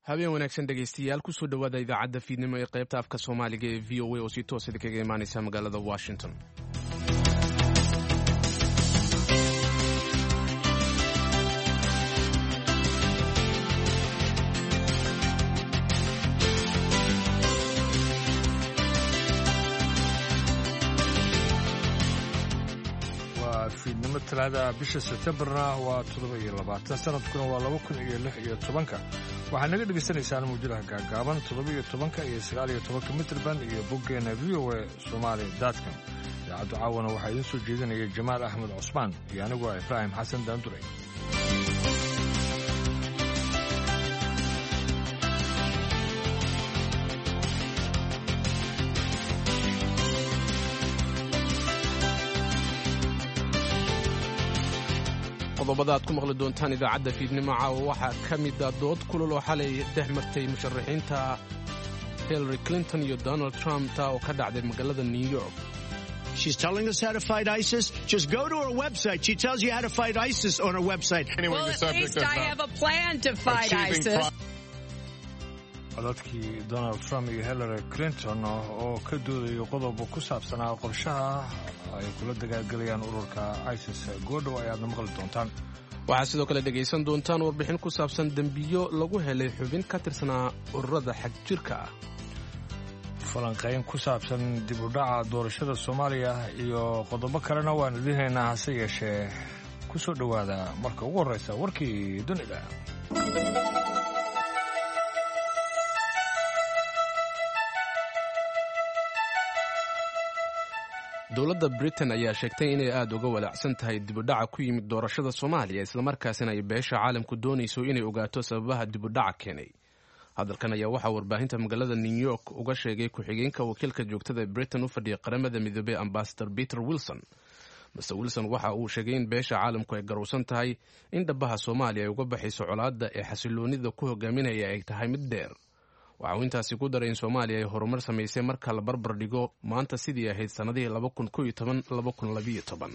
habeen wanaagsan dhegaystayaal kusoo dhowaada idaacadda fiidnimo ee qaybta afka soomaaliga ee v o a oo si toosada kaga imaanaysa magaalada washington. fiidnimo talaada bisha Septembarna waa 7 sanadkuna waa 2016 waxaad naga dhegaysanaysaan muujadaha gaagaaban 17 iyo 19 mitrban iyo boggeena VOA Somali.com. idaacaddu caawana waxaa idiin soo jeedinaya Jamaal Axmed Cusmaan iyo anigu Ibraahim Xasan Daanduray. qodobada aad ku maqli doontaan idaacadda fiidnimo caawa waxaa ka mid ah dood kulul oo xalay dhex martay musharaxiinta Hillary Clinton iyo Donald Trump taa oo ka dhacday magaalada New York. She's telling us how to fight ISIS. Just go to her website. She tells you how to fight ISIS on her website. Anyway, well, at least I have a plan to fight ISIS. codadkii Donald Trump iyo Hillary Clinton oo ka doodayo qodob ku saabsanaa qorshaha ay kula dagaalgalayaan ururka ISIS goodhow ayaadna maqli doontaan. waxaa sidoo kale dhegaysan doontaan warbixin ku saabsan dembiyo lagu helay xubin ka tirsanaa ururada xag jirka ah, falanqayn ku saabsan dib u dhaca doorashada Soomaaliya iyo qodobo kalena waan idin haynaa. hase yeeshee ku soo dhowaada marka ugu horreysa warkii dunida. dowladda Britain ayaa sheegtay inay aad uga walaacsan tahay dib u dhaca ku yimid doorashada Soomaaliya islamarkaasina ay beesha caalamku doonayso inay ogaato sababaha dib u dhaca keenay. hadalkan ayaa waxaa warbaahinta magaalada New York uga sheegay ku-xigeenka wakiilka joogtada ee Britain u fadhiya qaramada midoobay Ambassador Peter Wilson. Mr. Wilson waxa uu sheegay in beesha caalamku ay garowsan tahay in dhabaha Soomaaliya ay uga baxayso colaadda ee xasiloonida ku hogaaminaya ay tahay mid dheer. waxa uu intaasi ku daray in Soomaaliya ay horumar samaysay marka la barbar dhigo maanta sidii ahayd sanadihii 2011-2012.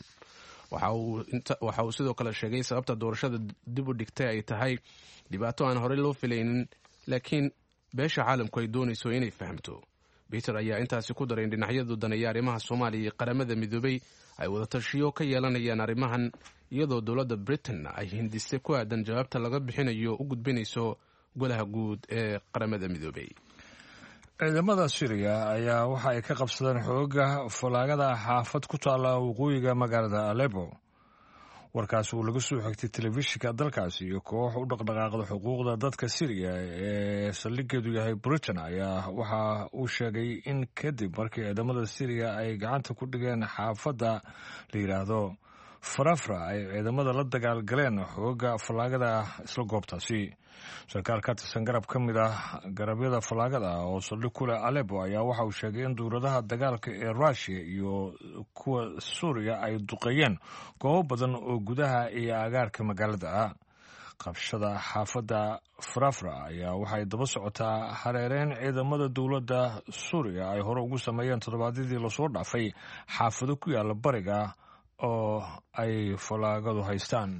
waxa uu sidoo kale sheegay sababta doorashada dib u dhigtay ay tahay dhibaato aan horey loo filaynin laakiin beesha caalamku ay doonayso inay fahamto. Peter ayaa intaasi ku daray in dhinacyadu daneeya arrimaha Soomaaliya iyo qaramada midoobay ay wada tashiyo ka yeelanayaan arrimahan iyadoo dowladda Britain ay hindisay ku aadan jawaabta laga bixinayo u gudbinayso golaha guud ee qaramada midoobay. ciidamada Syria ayaa waxa ay ka qabsadeen xoogga falaagada xaafad ku taala waqooyiga magaalada Aleppo. warkaas uu laga soo xigtay telefishinka dalkaasi iyo koox u dhaqdhaqaaqda xuquuqda dadka Syria ee saldhigeedu yahay Britain ayaa waxa uu sheegay in kadib markii ciidamada Syria ay gacanta ku dhigeen xaafadda la yiraahdo Farafra ay ciidamada la dagaalgaleen xoogga falaagada isla goobtaasi. sarkaal ka tirsan garab ka mid ah garabyada falaagada oo saldhig ku leh Aleppo ayaa waxa uu sheegay in duuradaha dagaalka ee Russia iyo kuwa Suuriya ay duqeeyeen goobo badan oo gudaha iyo agaarka magaalada ah. qabshada xaafadda Farafra ayaa waxay daba socotaa hareereen ciidamada dowladda Suuriya ay hore ugu sameeyeen toddobaadyadii lasoo dhaafay xaafado ku yaala bariga oo ay falaagadu haystaan.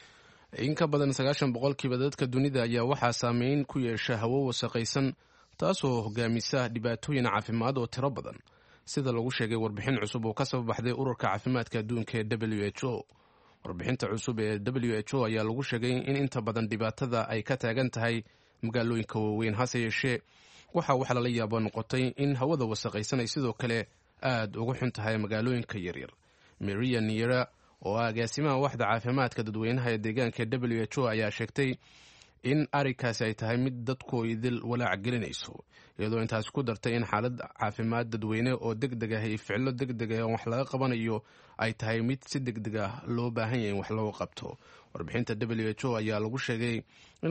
in ka badan 90% dadka dunida ayaa waxaa saameyn ku yeesha hawo wasakhaysan taasoo hogaamisa dhibaatooyin caafimaad oo tiro badan sida lagu sheegay warbixin cusub oo ka soo baxday ururka caafimaadka adduunka ee WHO. warbixinta cusub ee WHO ayaa lagu sheegay in inta badan dhibaatada ay ka taagan tahay magaalooyinka waaweyn. hase yeeshee waxa lala yaabo noqotay in hawada wasakhaysan ay sidoo kale aad uga xun tahay magaalooyinka yaryar. Maria Neira oo agaasimaha waxda caafimaadka dadweynaha ee deegaanka WHO ayaa sheegtay in arrinkaasi ay tahay mid dadku idil walaac gelinayso iyadoo intaas ku dartay in xaalad caafimaad dadweyne oo degdeg ah iyo ficilo degdeg ah wax laga qabanayo ay tahay mid si degdeg ah loo baahan yahay in wax looga qabto. warbixinta WHO ayaa lagu sheegay in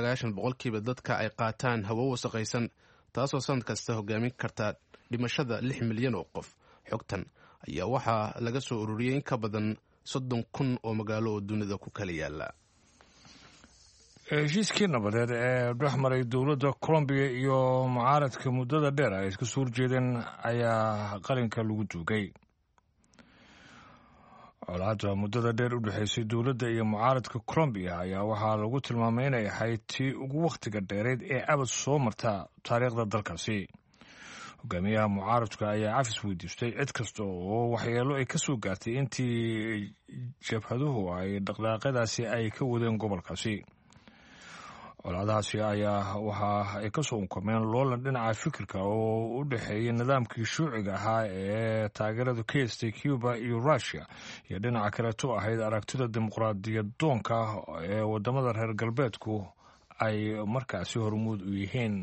92% dadka ay qaataan hawo wasakhaysan taasoo sanad kasta hogaamin karta dhimashada 6 milyan oo qof. xogtan ayaa waxaa laga soo ururiyay in ka badan 30,000 oo magaalo oo dunida ku kala yaala. heshiiskii nabadeed ee dhex maray dowladda Colombia iyo mucaaradka muddada dheer ay iska soo horjeedeen ayaa qalinka lagu duugay. colaadda muddada dheer u dhexaysay dowladda iyo mucaaradka Colombia ayaa waxaa lagu tilmaamay inay ahayd tii ugu wakhtiga dheereed ee abad soo marta taariikhda dalkaasi. hogaamiyaha mucaaradka ayaa cafis weydiistay cid kasta oo waxyeelo ay ka soo gaartay intii jabhaduhu ay dhaqdhaqaaqyadaasi ay ka wadeen gobolkaasi. colaadahaasi ayaa waxa ay ka soo unkameen loolan dhinaca fikirka oo u dhexeeyay nidaamkii shuuciga ahaa ee taageerada ka haystay Cuba iyo Russia iyo dhinaca kaleeto ahayd aragtida dimuqraadiyadoonka ee wadamada reer galbeedku ay markaasi hormuud u yihiin.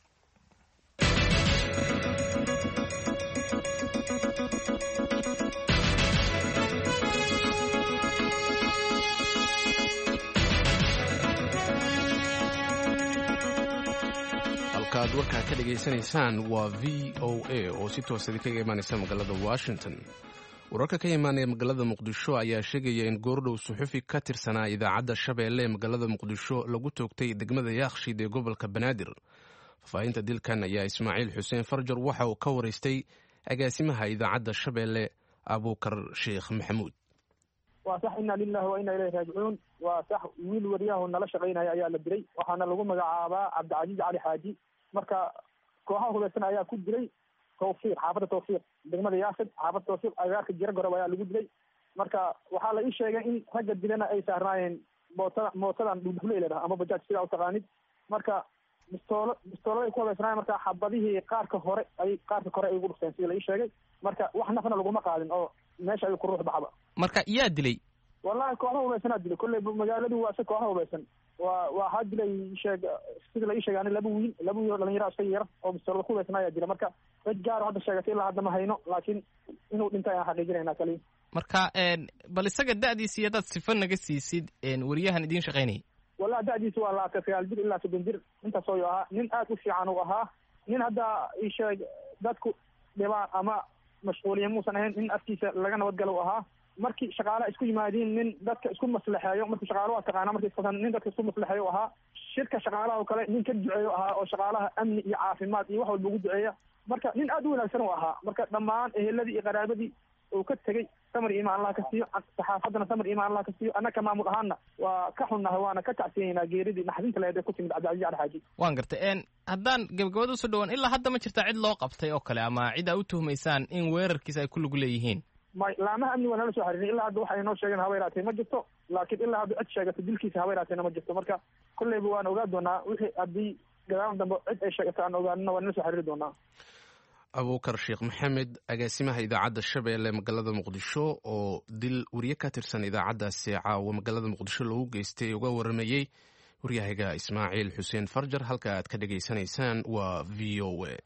ad warkaa ka dhegaysanaysaan waa v o a oo si toosadi kaga imaanaysa magaalada Washington. wararka ka imaanaya magaalada Muqdisho ayaa sheegaya in goordhow suxufi ka tirsanaa idaacadda Shabeelle ee magaalada Muqdisho lagu toogtay degmada Yaaqshiid ee gobolka Banaadir. faafinta dilkan ayaa Ismaaciil Xuseen Farjar waxa uu ka wareystay agaasimaha idaacadda Shabeelle Abuukar Sheekh Maxamuud. waa sax inna lillahi wa inna ilayhi raaji'uun. waa sax wiil wariyaha nala shaqeynaya ayaa la diray, waxaana lagu magacaabaa Cabdicasiis Cali Xaaji. marka kooxaha hubeysan ayaa ku dilay Tawfiiq, xaafadda Tawfiiq, degmada Yaaqshiid, xaafadda Tawfiiq agaarka jira gorob ayaa lagu dilay. marka waxaa la ii sheegay in ragga dilana ay saarnaayeen mootadan dhuleyleeda ama bajaaj sidaa u taqaanid. marka bistoolada ay ku hubeysnaayeen, marka xabadihii qaarka kore ay ugu dhufteen sida la ii sheegay. marka wax nafna laguma qaadin oo meesha ayuu ku ruux baxba. marka yaa dilay? wallahi kooxaha hubeysanaa dilay. kolley magaaladu waa si kooxaha hubeysan waxaa dilay sida la ii sheegay ani laba wiil oo dhalinyaro iska yar oo bistoolada ku hubeysnaa ayaa dila. marka cid gaar hadda sheegatay ilaa hadda ma hayno, laakiin inuu dhintay aan xaqiijinaynaa kaliya. marka bal isaga da'diisa iyo dad sifa naga siisid wariyahan idiin shaqaynayay. wallahi da'diisa waa 29 jir ilaa 30 jir intaas oo ahaa. nin aad u fiican uu ahaa. nin hadda ii sheeg dadku dhibaa ama mashquuliye muusan ahayn. nin afkiisa laga nabadgalo u ahaa. markii shaqaalaha isku yimaadiin nin dadka isku maslaxeeyo. markii shaqaalaha waa taqaanaa markii isku nin dadka isku maslaxeeyo ahaa. shirka shaqaalaha oo kale nin ka duceeyo ahaa oo shaqaalaha amni iyo caafimaad iyo wax walba ugu duceeya. marka nin aad u wanaagsan uu ahaa. marka dhammaan eheladii iyo qaraabadii uu ka tegey samir iimaan Allah ka siiyo. saxaafadana samir iimaan Allah ka siiyo. annaka maamul ahaana waa ka xunnahay, waana ka tacsiyeynaa geeridii naxdinta leedahay ku timid Cabdicasiis Cali Xaaji. waan gartay. haddaan gabagabada usoo dhawaan ilaa hadda ma jirtaa cid loo qabtay oo kale ama cid aa u tuhmaysaan in weerarkiisa ay ku lug leeyihiin? laamaha amni waa nala soo xariirin. ilaa hadda waxay noo sheegeen habeeraatay ma jirto, laakiin ilaa hadda cid sheegato dilkiisa habeeraatayna ma jirto. marka kolleyba waan ogaa doonaa wixii haddii gadaal dambe cid ay sheegato aan ogaanina waa nala soo xariiri doonaa. Abuukar Sheekh Maxamed, agaasimaha idaacadda Shabeelle magaalada Muqdisho oo dil wariye ka tirsan idaacaddaasi caawa magaalada Muqdisho loogu geystay uga waramayey waryahaga Ismaaciil Xuseen Farjar. halka aad ka dhegaysanaysaan waa v o a.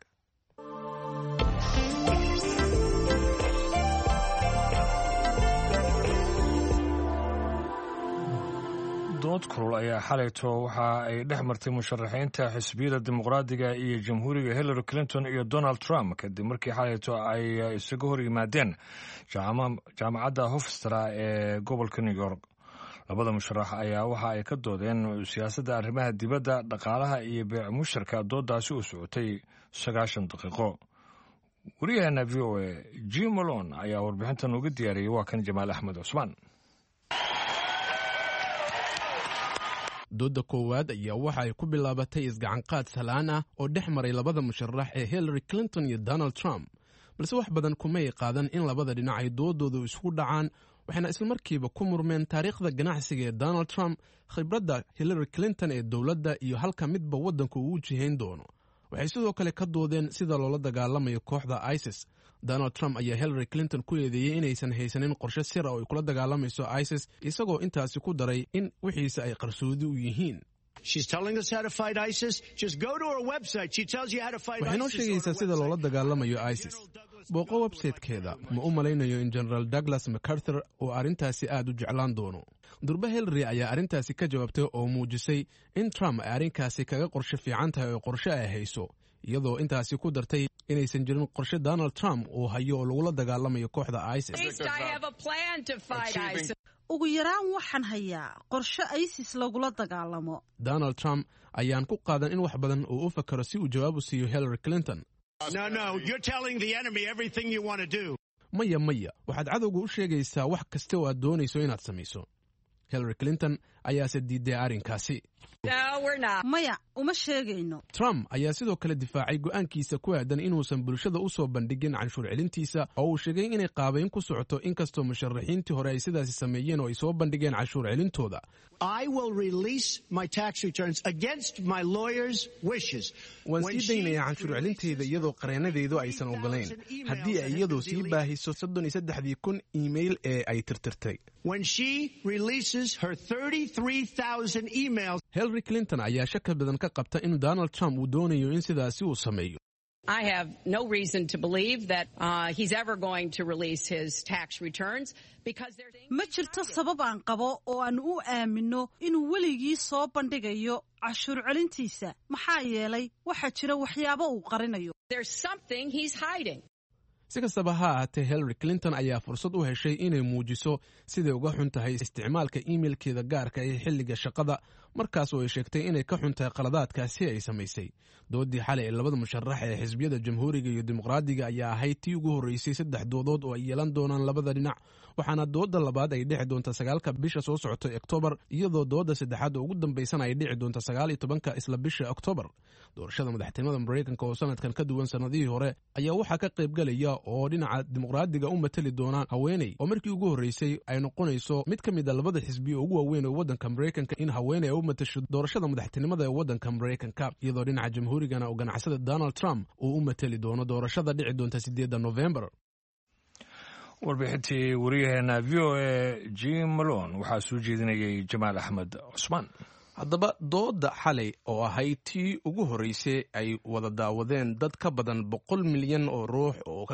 dood kulul ayaa xalayto waxa ay dhex martay musharaxiinta xisbiyada dimuqraadiga iyo jamhuuriga Hillary Clinton iyo Donald Trump kadib markii xalayto ay isaga hor yimaadeen jaamacadda Hofstra ee gobolka New York. labada musharax ayaa waxa ay ka doodeen siyaasadda arrimaha dibadda, dhaqaalaha iyo beec musharka. doodaasi u socotay 90 daqiiqo. wariyaheena v o a Jim Malone ayaa warbixintan uga diyaariyey. waa kan Jamaal Axmed Cusmaan. dooda koowaad ayaa waxa ay ku bilaabatay isgacanqaad salaan ah oo dhex maray labada musharax ee Hillary Clinton iyo Donald Trump, balse wax badan kumay qaadan in labada dhinac ay doodoodu isku dhacaan. waxayna isla markiiba ku murmeen taariikhda ganacsiga ee Donald Trump, khibradda Hillary Clinton ee dowladda iyo halka midba waddanku uu jihayn doono. waxay sidoo kale ka doodeen sida loola dagaalamayo kooxda ISIS. Donald Trump ayaa Hillary Clinton ku eedeeyey inaysan haysanin qorshe sir ah oo ay kula dagaalamayso ISIS, isagoo intaasi ku daray in wixiisa ay qarsoodi u yihiin. waxay noo sheegaysaa sida loola dagaalamayo ISIS. booqo websaytekeeda. ma u malaynayo in General Douglas MacArthur uu arrintaasi aad u jeclaan doono. durba Hillary ayaa arrintaasi ka jawaabtay oo muujisay in Trump ay arrinkaasi kaga qorshe fiican tahay oo qorshe ay hayso, iyadoo intaasi ku dartay inaysan jirin qorshe Donald Trump uu hayo oo lagula dagaalamayo kooxda ISIS. ugu yaraan waxaan hayaa qorshe ISIS lagula dagaalamo. Donald Trump ayaan ku qaadan in wax badan uu u fakaro si uu jawaab u siiyo Hillary Clinton. maya waxaad cadowga u sheegaysaa wax kasta oo aad doonayso inaad samayso. Hillary Clinton ayaase diiday arrinkaasi. maya uma sheegayno. Trump ayaa sidoo kale difaacay go'aankiisa ku aadan inuusan bulshada u soo bandhigin canshuur celintiisa oo uu sheegay inay qaabayn ku socoto inkastoo musharaxiintii hore ay sidaasi sameeyeen oo ay soo bandhigeen canshuur celintooda. I will release my tax returns against my lawyer's wishes. waan sii daynayaa canshuur celinteyda iyadoo qareenadeydu aysan ogolayn haddii ay iyadu sii baahiso 33,000 iimayl ee ay tirtirtay. When she releases her 33,000 emails. Hillary Clinton ayaa shaka badan ka qabta in Donald Trump uu doonayo in sidaasi uu sameeyo. I have no reason to believe that he's ever going to release his tax returns because ma jirto sabab aan qabo oo aan u aamino inuu weligii soo bandhigayo cashuur celintiisa maxaa yeelay waxa jira waxyaabo uu qarinayo. There's something he's hiding. si kastaba ha ahaatee Hillary Clinton ayaa fursad u heshay inay muujiso siday uga xun tahay isticmaalka emailkeeda gaarka ee xilliga shaqada markaas oo ay sheegtay inay ka xun tahay qaladaadkaasi ay samaysay. doodii xalay ee labada musharax ee xisbiyada jamhuuriga iyo dimuqraadiga ayaa ahayd tii ugu horeysay 3 doodood oo ay yeelan doonaan labada dhinac waxaana dooda labaad ay dhici doonta 9 bisha soo socota October iyadoo dooda saddexaad ugu dambaysan ay dhici doonta 19 isla bisha October. doorashada madaxtinimada Mareykanka oo sanadkan ka duwan sanadihii hore ayaa waxa ka qayb galaya oo dhinaca dimuqraadiga u matali doona haweeney oo markii ugu horeysay ay noqonayso mid ka mid ah labada xisbi ugu waaweyn ee wadanka Mareykanka in haweeney u matasho doorashada madaxtinimada ee wadanka Mareykanka iyadoo dhinaca jamhuurigana oo ganacsada Donald Trump uu u matali doono doorashada dhici doonta 8 November. warbixintii wariyaheena VOA Jim Malone waxaa soo jeedinayay Jamaal Axmed Cusmaan. haddaba dooda xalay oo ahayd tii ugu horeysay ay wada daawadeen dad ka badan 100 milyan oo ruux oo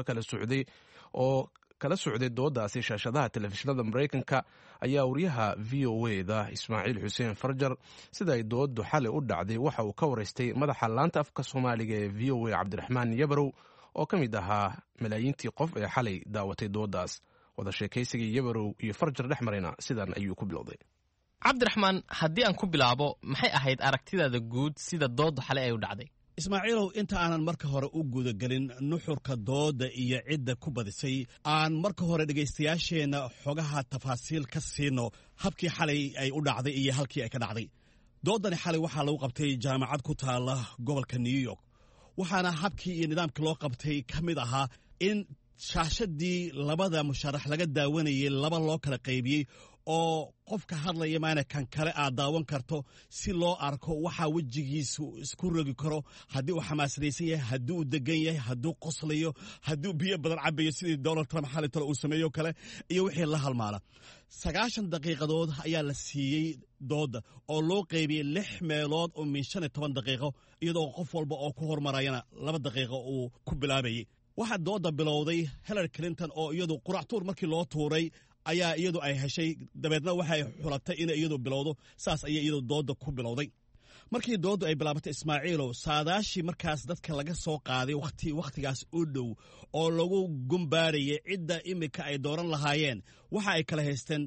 kala socday doodaasi shaashadaha telefishinada Mareykanka ayaa wariyaha VOA-da Ismaaciil Xuseen Farjar sida ay doodu xalay u dhacday waxa uu ka wareystay madaxa laanta afka Soomaaliga ee VOA Cabdiraxmaan Yabarow oo ka mid ahaa malaayiintii qof ee xalay daawatay doodaas. wada sheekaysigii Yabarow iyo Farjar dhexmarayna sidan ayuu ku bilowday. Cabdiraxmaan, haddii aan ku bilaabo maxay ahayd aragtidaada guud sida doodu xalay ay u dhacday? Ismaaciilow, inta aanan marka hore u gudagelin nuxurka dooda iyo cidda ku badisay aan marka hore dhegaystayaasheenna xogaha tafaasiil ka siino habkii xalay ay u dhacday iyo halkii ay ka dhacday. doodani xalay waxaa lagu qabtay jaamacad ku taala gobolka New York waxaana habkii iyo nidaamkii loo qabtay ka mid ahaa in shaashadii labada musharax laga daawanayay laba loo kala qaybiyey oo qofka hadlaya maana kan kale aad daawan karto si loo arko waxa wejigiisu isku rogi karo haddii uu xamaasadaysan yahay haddii uu degan yahay hadduu qoslayo haddii biyo badan cabayo sidii Donald Trump xalay uu sameeyo kale iyo wixii la halmaala. 90 daqiiqadood ayaa la siiyey dooda oo loo qaybiyey 6 meelood oo min 15 daqiiqo iyadoo qof walba oo ku hormarayana 2 daqiiqo uu ku bilaabayay. waxaa dooda bilowday Hillary Clinton oo iyadu quractuur markii loo tuuray ayaa iyadu ay heshay dabeedna waxay xulatay in iyadu bilowdo saas ayay iyadu dooda ku bilowday. markii doodu ay bilaabatay Ismaaciilow saadaashii markaas dadka laga soo qaaday waqtigaas u dhow oo lagu gumbaarayay cidda imika ay dooran lahaayeen waxa ay kala haysteen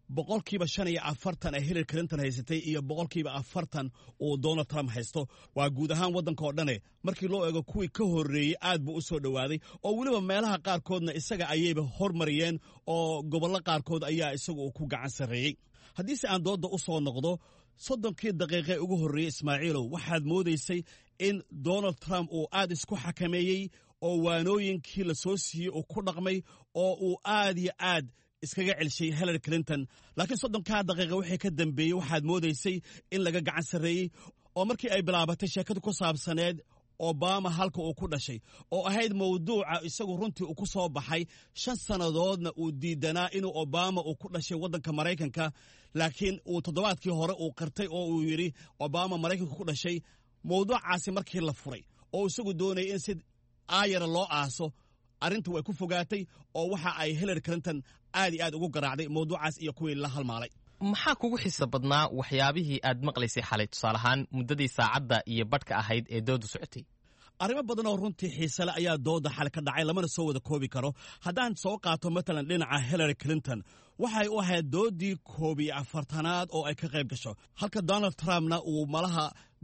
45% ay Hillary Clinton haysatay iyo 40% uu Donald Trump haysto. waa guud ahaan waddanka oo dhan markii loo eego kuwii ka horeeyay aad buu u soo dhawaaday oo waliba meelaha qaar koodna isaga ayayba hormariyeen oo gobollo qaar kood ayaa isagu ku gacan sareeyay. haddii si aan dooda u soo noqdo 30 daqiiqo ugu horeeyay Ismaaciilow waxaad moodaysay in Donald Trump uu aad isku xakameeyay oo waanooyinkii la soo siiyay oo ku dhaqmay oo uu aad iyo aad iskaga celshay Hillary Clinton. laakiin 30 daqiiqo wixii ka dambeeyay waxaad moodaysay in laga gacan sareeyay oo markii ay bilaabatay sheekadu ku saabsaneed Obama halka uu ku dhashay oo ahayd mawduuca isagu runtii uu ku soo baxay 5 sanadoodna uu diidanaa inuu Obama uu ku dhashay waddanka Mareykanka laakiin uu toddobaadkii hore uu qirtay oo uu yiri Obama Mareykanka ku dhashay. mawduucaasi markii la furay oo isagu doonayay in sid aayara loo aaso arrintu way ku fogaatay oo waxa ay Hillary Clinton aad iyo aad ugu garaacday mawduucaas iyo kuwii la halmaalay. maxaa kugu xiiso badnaa waxyaabihii aad maqlaysay xalay tusaale ahaan muddadii saacadda iyo badhka ahayd ee doodu socotay? arrimo badan oo runtii xiise leh ayaa dooda xalay ka dhacay lamana soo wada koobi karo. haddaan soo qaato matalan dhinaca Hillary Clinton waxay u ahayd doodii 41aad oo ay ka qayb gasho halka Donald Trumpna uu malaha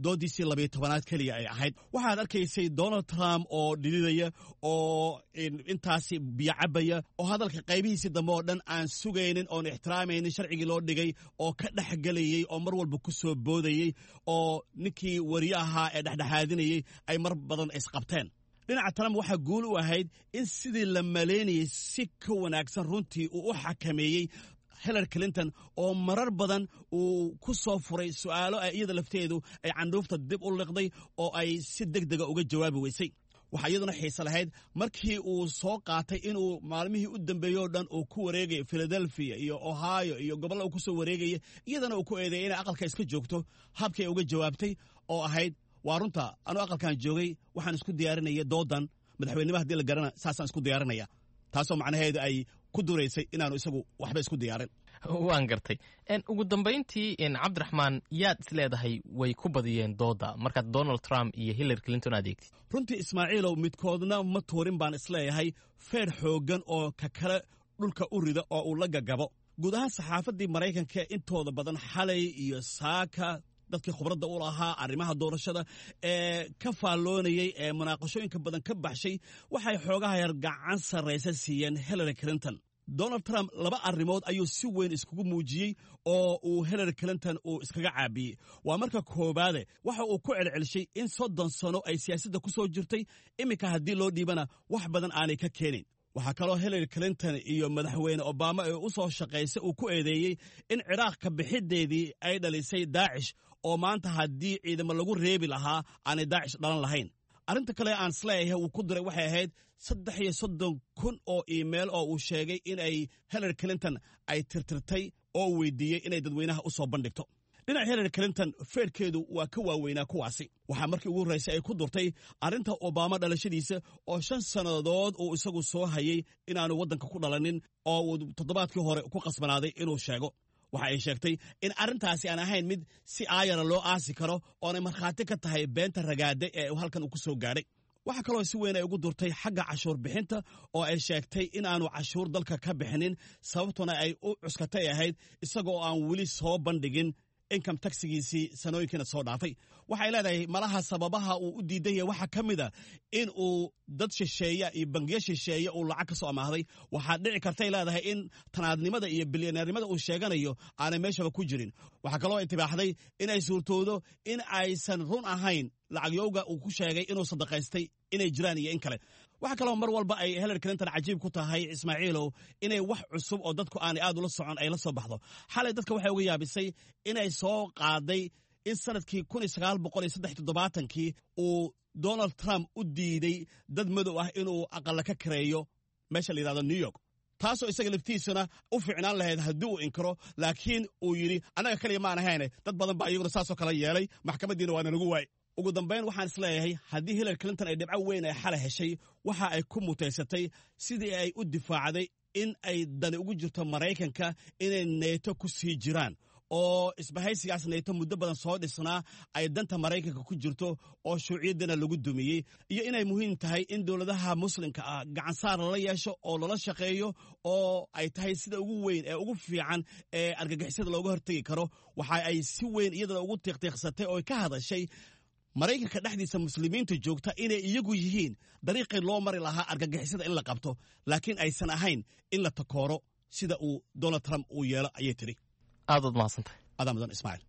doodiisii 12aad keliya ay ahayd waxaad arkaysay Donald Trump oo dhididaya oo intaasi biyo cabaya oo hadalka qaybihiisii dambe oo dhan aan sugaynin oon ixtiraamaynin sharcigii loo dhigay oo ka dhexgelayay oo mar walba ku soo boodayay oo ninkii wariye ahaa ee dhexdhexaadinayay ay mar badan isqabteen dhinaca Trump waxa guul u ahayd in sidii la maleynayay si ka wanaagsan runtii uu u xakameeyay Hillary Clinton oo marar badan uu ku soo furay su'aalo ay iyada lafteedu ay candhuufta dib u liqday oo ay si degdeg uga jawaabi weysay waxa iyaduna xiiso lahayd markii uu soo qaatay inuu maalmihii u dambeeyay dhan uu ku wareegay Philadelphia iyo Ohio iyo gobolada uu ku soo wareegay iyadana uu ku eedeeyay in aqalka iska joogto habkii ay uga jawaabtay oo ahayd waa runta anu aqalkan joogay waxaan isku diyaarinayay doodan madaxweynimada hadii la garana saasaan isku diyaarinaya taasoo macnaheedu ay ku dureysay inaanu isagu waxba isku diyaarin waan gartay ugu dambayntii cabdiraxmaan yaad isleedahay way ku badiyeen dooda markaad Donald Trump iyo Hillary Clinton adeegtid runtii Ismaaciilow midkoodna ma tuurin baan isleeyahay feer xoogan oo ka kale dhulka u rida oo uu la gagabo guud ahaan saxaafadii Maraykanka intooda badan xalay iyo saaka dadkii khibradda u lahaa arrimaha doorashada ee ka faalloonayay ee munaaqashooyinka badan ka baxshay waxay xoogaha yar gacan sarraysa siiyeen Hillary Clinton Donald Trump laba arrimood ayuu si weyn iskugu muujiyey oo uu Hillary Clinton uu iskaga caabiyey waa marka koobaade waxa uu ku celcelishay in 30 sano ay siyaasadda ku soo jirtay iminka haddii loo dhiibana wax badan aanay ka keenin waxaa kaloo Hillary Clinton iyo madaxweyne Obama ee u soo shaqaysay uu ku eedeeyey in Ciraaq ka bixideedii ay dhalisay Daesh oo maanta haddii ciidamo lagu reebi lahaa aanay Daesh dhalan lahayn arrinta kale aan isleeyahay uu ku diray waxay ahayd 33,000 oo email oo uu sheegay in ay Hillary Clinton ay tirtirtay oo weydiiyey inay dadweynaha u soo bandhigto dhinaca Hillary Clinton feerkeedu waa ka waaweynaa kuwaasi waxaa markii ugu horeysay ay ku durtay arrinta Obama dhalashadiisa oo 5 sanadood uu isagu soo hayay inaanu waddanka ku dhalanin oo uu toddobaadkii hore ku qasbanaaday inuu sheego waxa ay sheegtay in arrintaasi aan ahayn mid si aayara loo aasi karo oonay markhaati ka tahay beenta ragaade ee halkan uu ku soo gaadhay waxa kaloo si weyn ay ugu durtay xagga cashuur bixinta oo ay sheegtay in aanu cashuur dalka ka bixinin sababtuna ay u cuskatay ahayd isagoo aan weli soo bandhigin income taxigiisii sanooyinkiina soo dhaafay waxay leedahay malaha sababaha uu u diidan yahay waxa ka mid a in uu dad shisheeya iyo bangiyo shisheeya uu lacag ka soo amaahday waxaa dhici kartay leedahay in tanaadnimada iyo bilyaneernimada uu sheeganayo aanay meeshaba ku jirin waxaa kaloo intibaaxday in ay suurtoodo in aysan run ahayn lacagyowga uu ku sheegay inuu sadaqaystay inay jiraan iyo in kale waxa kaloo mar walba ay Hillary Clinton cajiib ku tahay Ismaaciilow inay wax cusub oo dadku aanay aad ula socon ay la soo baxdo xalay dadka waxay uga yaabisay inay soo qaaday in sanadkii 1973 uu Donald Trump u diiday dad madow ah inuu aqalla ka kareeyo meesha la yiraahdo New York taasoo isaga laftiisana u fiicnaan lahayd haddii uu inkiro laakiin uu yidhi annaga kaliya maan ahayne dad badan baa iyaguna saasoo kala yeelay maxkamaddiina waana nagu waay ugu dambayn waxaan isleeyahay haddii Hillary Clinton ay dhibco weyn ay xalay heshay waxa ay ku mutaysatay sidii ay u difaacday in ay dani ugu jirto Maraykanka inay NATO ku sii jiraan oo isbahaysigaas NATO muddo badan soo dhisnaa ay danta Maraykanka ku jirto oo shuuciyaddana lagu dumiyey iyo inay muhiim tahay in dowladaha muslimka ah gacan saar lala yeesho oo lala shaqeeyo oo ay tahay sida ugu weyn ee ugu fiican ee argagixisada looga hortagi karo waxa ay si weyn iyadana ugu tiiqtiiqsatay oo ka hadashay Maraykanka dhexdiisa muslimiinta joogta inay iyagu yihiin dariiqii loo mari lahaa argagixisada in la qabto laakiin aysan ahayn in la takooro sida uu Donald Trump uu yeelo ayay tiri aad mahadsantahay adaamadan Ismaaciil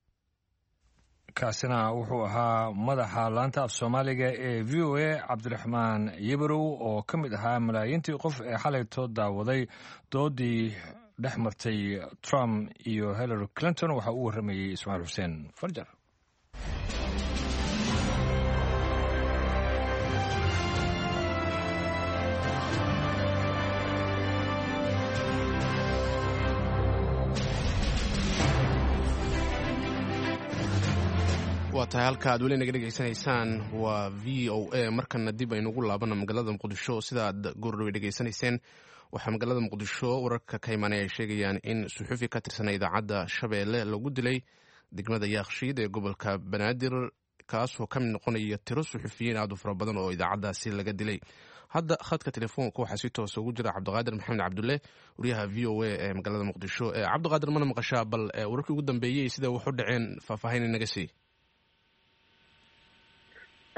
kaasina wuxuu ahaa madaxa laanta af Soomaaliga ee VOA Cabdiraxmaan Yibarow oo ka mid ahaa malaayiintii qof ee xalayto daawaday doodii dhex martay Trump iyo Hillary Clinton waxa uu waramayay Ismaaciil Xuseen Farjar waa tahay halka aad weli naga dhegaysanaysaan waa v o a markana dib aynugu laabana magaalada muqdisho sida aad goordhowe dhegaysanayseen waxaa magaalada muqdisho wararka ka imaanaya ay sheegayaan in suxufi ka tirsan idaacadda Shabeelle lagu dilay degmada Yaaqshiid ee gobolka Banaadir kaasoo ka mid noqonaya tiro suxufiyiin aad u fara badan oo idaacaddaasi laga dilay hadda khadka telefoonka waxaa si toos ugu jira Cabdiqaadir Maxamed Cabdulle wariyaha v o a ee magaalada muqdisho Cabdiqaadir mana maqashaa bal wararkii ugu dambeeyay sida wax u dhaceen faahfaahin inaga sii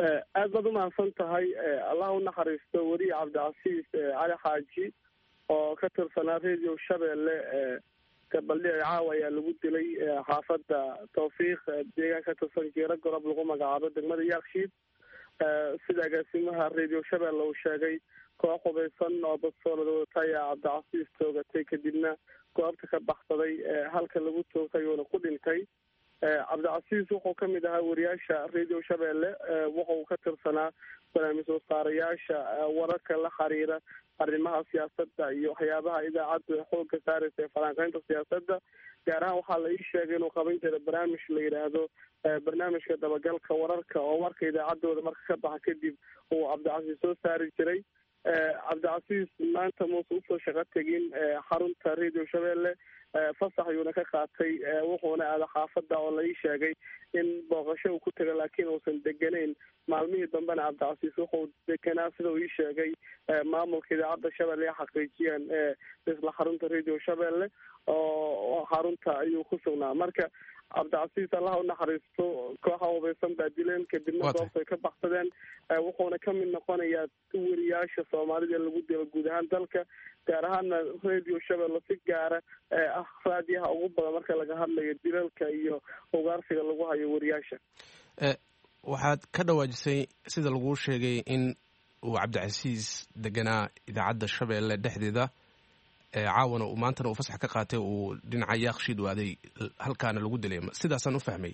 aad baad umahadsan tahay. allah u naxariisto weriye cabdicasiis cali xaaji oo ka tirsanaa radio shabeelle gabaldhici caawa ayaa lagu dilay xaafadda tawfiiq deegaan ka tirsan jeero gorob lagu magacaabo degmada yaakshiid. sida agaasimaha radio shabeelle uu sheegay, koox hubaysan oo badsoolada wadata ayaa cabdicasiis toogatay, kadibna goobta ka baxsaday. halka lagu toogtay uuna ku dhintay. cabdicasiis wuxuu ka mid ahaa wariyaasha radio shabeelle. wuxuu ka tirsanaa barnaamij wasaarayaasha wararka la xiriira arrimaha siyaasadda iyo waxyaabaha idaacaddu xooga saaraysa ee falanqeynta siyaasadda. gaar ahaan waxaa la ii sheegay inuu qaban jira barnaamij la yidhaahdo barnaamijka dabagalka wararka, oo warka idaacaddooda marka ka baxa kadib uu cabdicasiis soo saari jiray. cabdicasiis maanta muuse usoo shaqo tegin xarunta radio shabeelle, fasax ayuuna ka qaatay. wuxuuna aada xaafadda oo la ii sheegay in booqasho uu ku taga laakiin uusan deganayn. maalmihii dambena cabdicasiis wuxuu deganaa sida uu ii sheegay maamulka idaacadda shabeelle ay xaqiijiyeen isla xarunta radio shabeelle oo xarunta ayuu ku sugnaa. marka cabdicasiis allah u naxariisto, kooxa hubaysan baa dileen, kadibna goobta ay ka baxsadeen. wuxuuna ka mid noqonayaa weriyaasha soomaalida lagu dilo guud ahaan dalka, gaar ahaana radio shabeelle si gaara ah raadiyaha ugu badan marka laga hadlayo dilalka iyo ugaarsiga lagu hayo weriyaasha. waxaad ka dhawaajisay sida laguu sheegay in uu cabdicasiis deganaa idaacadda shabeelle dhexdeeda, caawana uu maantana uu fasax ka qaatay, uu dhinaca yaakshiid waaday, halkaana lagu dilay. sidaasaan u fahmay.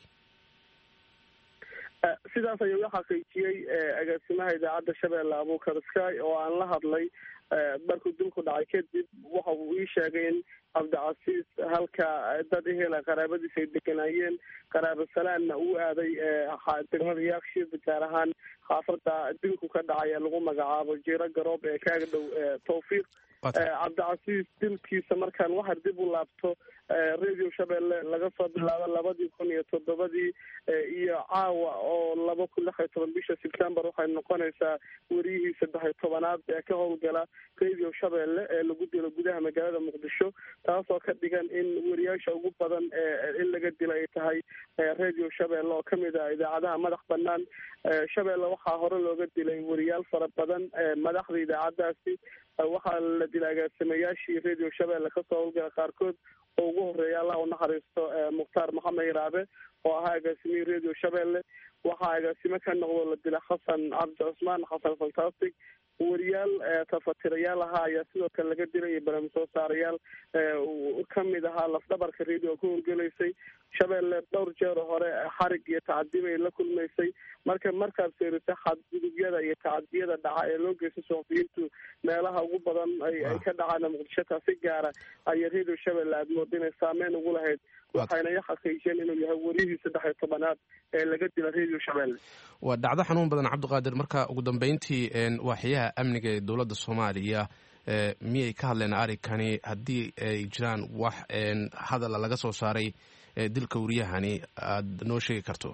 sidaas ayuu la xaqiijiyey agaasimaha idaacadda shabeelle abuukar sky oo aan la hadlay markuu dilku dhacay kadib. waxa uu ii sheegay in cabdicasiis halka dad ehela qaraabadiisa ay deganaayeen, qaraabo salaanna uu aaday degmada yaakshiid, gaar ahaan xaafadda dilku ka dhacay ee lagu magacaabo jeero garoob ee kaaga dhow tawfiiq. cabdicasiis dilkiisa markaan waxaa dib u laabto radio shabeelle laga soo bilaabo 2007 iyo caawa oo 2016 bisha September waxay noqonaysaa wariyihii 13aad ee ka howlgala radio shabeelle ee lagu dilo gudaha magaalada muqdisho, taasoo ka dhigan in wariyaasha ugu badan in laga dilo ay tahay radio shabeelle oo kamid ah idaacadaha madax banaan. shabeelle waxaa hore looga dilay wariyaal fara badan. madaxda idaacadaasi waxaa la dilay agaasimayaashii radio shabeelle kasoo howlgala qaarkood oo ugu horeeya allah u naxariisto mukhtaar maxamed iraabe oo ahaa agaasimihii radio shabeelle. waxaa agaasimo ka noqdo la dila xasan cabdi cusmaan, xasan fantastic. wariyaal tafatirayaal ahaa ayaa sidoo kale laga dilay iyo barnaamij soo saarayaal kamid ahaa lafdhabarka radio ku howlgelaysay. shabeelle dhowr jeer hore xarig iyo tacadibay la kulmaysay. markaad fiiriso xadgudubyada iyo tacadiyada dhaca ee loo geysta suxufiyiintu meelaha ugu badan ay ka dhacaan muqdisho, taasi gaara ayay radio shabeelle aad mooda inay saameyn ugu lahayd. waxayna i xaqiijiyeen inuu yahay wariyihii 13aad ee laga dila radio shabeelle. waa dhacdo xanuun badan cabdiqaadir. marka ugu dambeyntii waaxyaha amniga ee dowladda soomaaliya miyay ka hadleen arrinkani, haddii ay jiraan wax hadala laga soo saaray dilka wariyahani aada noo sheegi karto?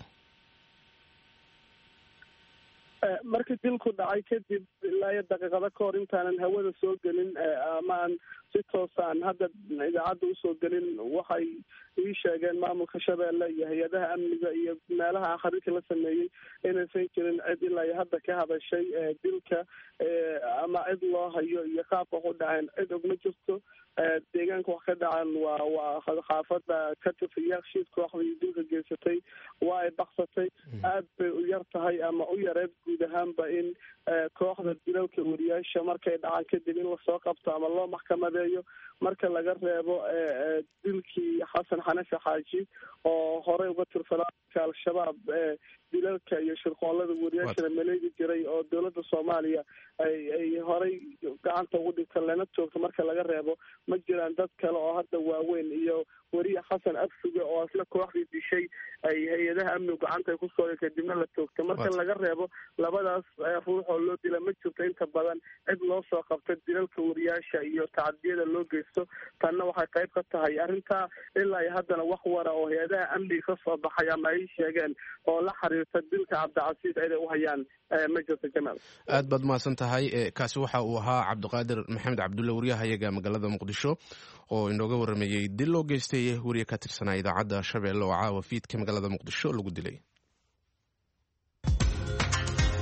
markii dilku dhacay kadib ilaa iyo daqiiqado ka hor intaanan hawada soo gelin ama aan si toosaan hadda idaacadda usoo gelin, waxay ii sheegeen maamulka shabeelle iyo hay-adaha amniga iyo meelaha xiriirka la sameeyey inaysan jirin cid ilaa iyo hadda ka hadashay dilka ama cid loo hayo iyo qaabka wax u dhaceen. cid og ma jirto. deegaanka wax ka dhacan waa xaafada ka tirsan yaakshiid. kooxdii dilka geysatay waa ay baksatay. aad bay u yar tahay ama u yareed guud ahaanba in kooxda dilalka wariyaasha markay dhacaan kadib in lasoo qabto ama loo maxkamadeeyo, marka laga reebo dilkii xasan xanafi xaaji oo horey uga tirsanaa al-shabaab dilalka iyo shirqoolada wariyaashana maleegi jiray oo dowladda soomaaliya ay horey gacanta ugu dhigta lana joogto. marka laga reebo ma jiraan dad kale oo hadda waaweyn iyo weriye xasan absuge oo isla kooxdii dishay ay hay-adaha amnigu gacanta ay kusoo kadibna la joogta. marka laga reebo labadaas ruux oo loo dila ma jirto inta badan cid loo soo qabta dilalka wariyaasha iyo tacadiyada loo geysto. tanna waxay qayb ka tahay arrintaa. ilaa iyo haddana wax wara oo hay-adaha amniga kasoo baxay ama ay sheegeen oo la xiriirta dilka cabdicasiis ciday u hayaan ma jirto. jamaal, aad baad mahadsan tahay. kaasi waxa uu ahaa cabdiqaadir maxamed cabdulle, wariyahayaga magaalada muqdisho, oo inooga waramayey dil loo geystay weriye ka tirsanaa idaacadda shabeelle oo caawa fiidka magaalada muqdisho lagu dilay.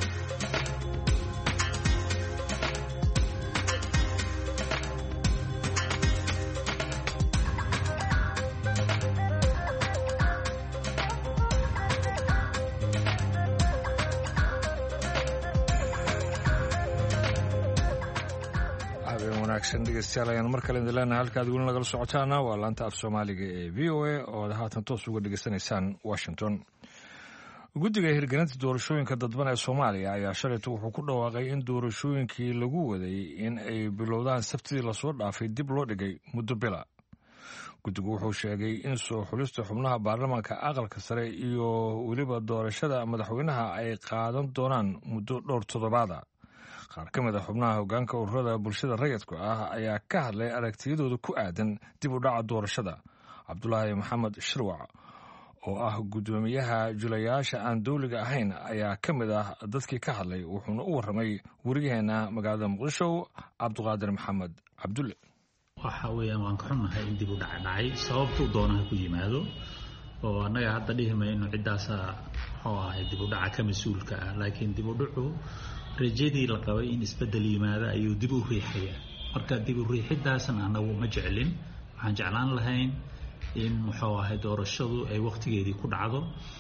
wanaagsan dhegeystayaal ayaan mar kale idin leenahay halkaad weli nagala socotaana waa laanta af soomaaliga ee v o a oo ad haatan toos uga dhegeysanaysaan washington. guddiga hirgelinta doorashooyinka dadban ee soomaaliya ayaa shalayta wuxuu ku dhawaaqay in doorashooyinkii lagu waday in ay bilowdaan sabtidii lasoo dhaafay dib loo dhigay muddo bila. guddigu wuxuu sheegay in soo xulista xubnaha baarlamaanka aqalka sare iyo weliba doorashada madaxweynaha ay qaadan doonaan muddo dhowr toddobaada. qaar ka mid a xubnaha hoggaanka ururada bulshada rayidka ah ayaa ka hadlay aragtiyadooda ku aadan dib u dhaca doorashada. cabdulaahi maxamed shirwac oo ah guddoomiyaha julayaasha aan dowliga ahayn ayaa ka mid ah dadkii ka hadlay, wuxuuna u warramay wariyaheena magaalada muqdisho cabdiqaadir maxamed cabdulle. waxa weeyaan waan ka xunnahay in dib u dhac dhacay, sababtuu doonaha ku yimaado, oo annaga hadda dhihi mayno ciddaasa muxuu ahay dib u dhaca ka mas-uulka ah, laakiin dib u dhacu rajadii la qabay in isbeddel yimaado ayuu dib u riixaya. marka dib u riixidaasna annagu ma jeclin, waxaan jeclaan lahayn in muxuu ahay doorashadu ay wakhtigeedii ku dhacdo.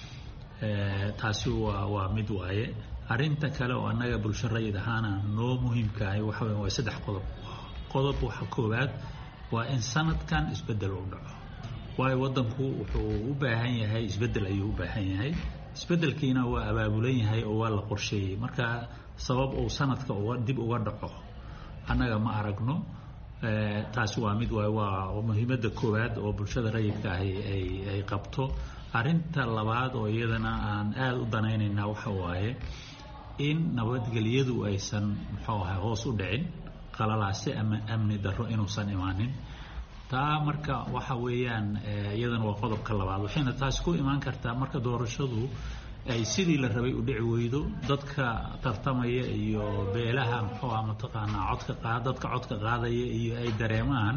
taasi waa mid waaye. arrinta kale oo annaga bulsho rayid ahaana noo muhiimka ahay waxa weeye waa 3 qodob. qodob waxa koowaad waa in sanadkan isbeddel u dhaco, waayo waddanku wuxuu u baahan yahay isbeddel, ayuu u baahan yahay. isbeddelkiina waa abaabulan yahay oo waa la qorsheeyey. marka sabab uu sanadka dib uga dhaco annaga ma aragno. taasi waa mid waaye, waa muhiimadda koowaad oo bulshada rayidka ahi ay qabto. arrinta labaad oo iyadana aan aada u danaynaynaa waxa waaye in nabadgelyadu aysan muxuu ahay hoos u dhicin, qalalaase ama amni darro inuusan imaanin. taa marka waxa weeyaan iyadana waa qodobka labaad. waxayna taasi ku imaan kartaa marka doorashadu ay sidii la rabay u dhici weydo, dadka tartamaya iyo beelaha muxuu ah mataqaanaa dadka codka qaadaya iyo ay dareemaan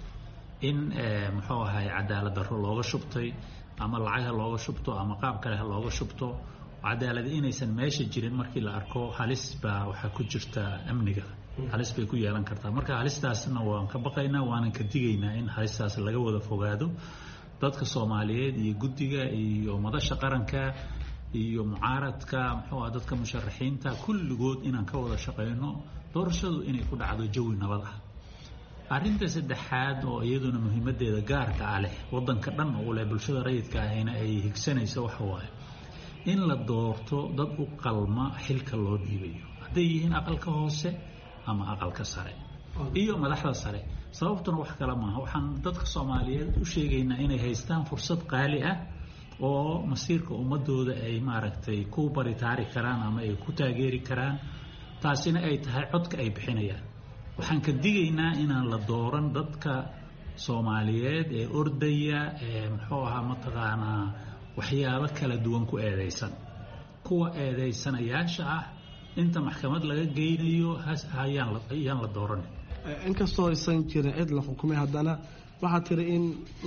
in muxuu ahay cadaalad darro looga shubtay, ama lacag ha looga shubto ama qaab kale ha looga shubto. cadaalad inaysan meesha jirin markii la arko halis baa waxaa ku jirta amniga, halis bay ku yeelan kartaa. marka halistaasna waan ka baqaynaa, waanan ka digaynaa in halistaas laga wada fogaado. dadka Soomaaliyeed iyo guddiga iyo madasha qaranka iyo mucaaradka muxuu ah dadka musharaxiinta kulligood inaan ka wada shaqeyno doorashadu inay ku dhacdo jawi nabad ah. arrinta saddexaad oo iyaduna muhiimadeeda gaarka ah leh, waddanka dhan oo leh bulshada rayidka ahayna ay higsanayso waxa waaye in la doorto dad u qalma xilka loo dhiibayo, hadday yihiin aqalka hoose ama aqalka sare iyo madaxda sare. sababtuna wax kale maaha, waxaan dadka Soomaaliyeed u sheegaynaa inay haystaan fursad qaali ah oo masiirka ummadooda ay maaragtay ku baritaari karaan ama ay ku taageeri karaan. taasina ay tahay codka ay bixinayaan. waxaan ka digaynaa inaan la dooran dadka Soomaaliyeed ee ordaya ee muxuu ahaa mataqaanaa waxyaabo kala duwan ku eedeysan. kuwa eedeysanayaasha ah inta maxkamad laga geynayo ayaan la dooran. inkastoo aysan jirin cid la xukumay, haddana waxaa tiri in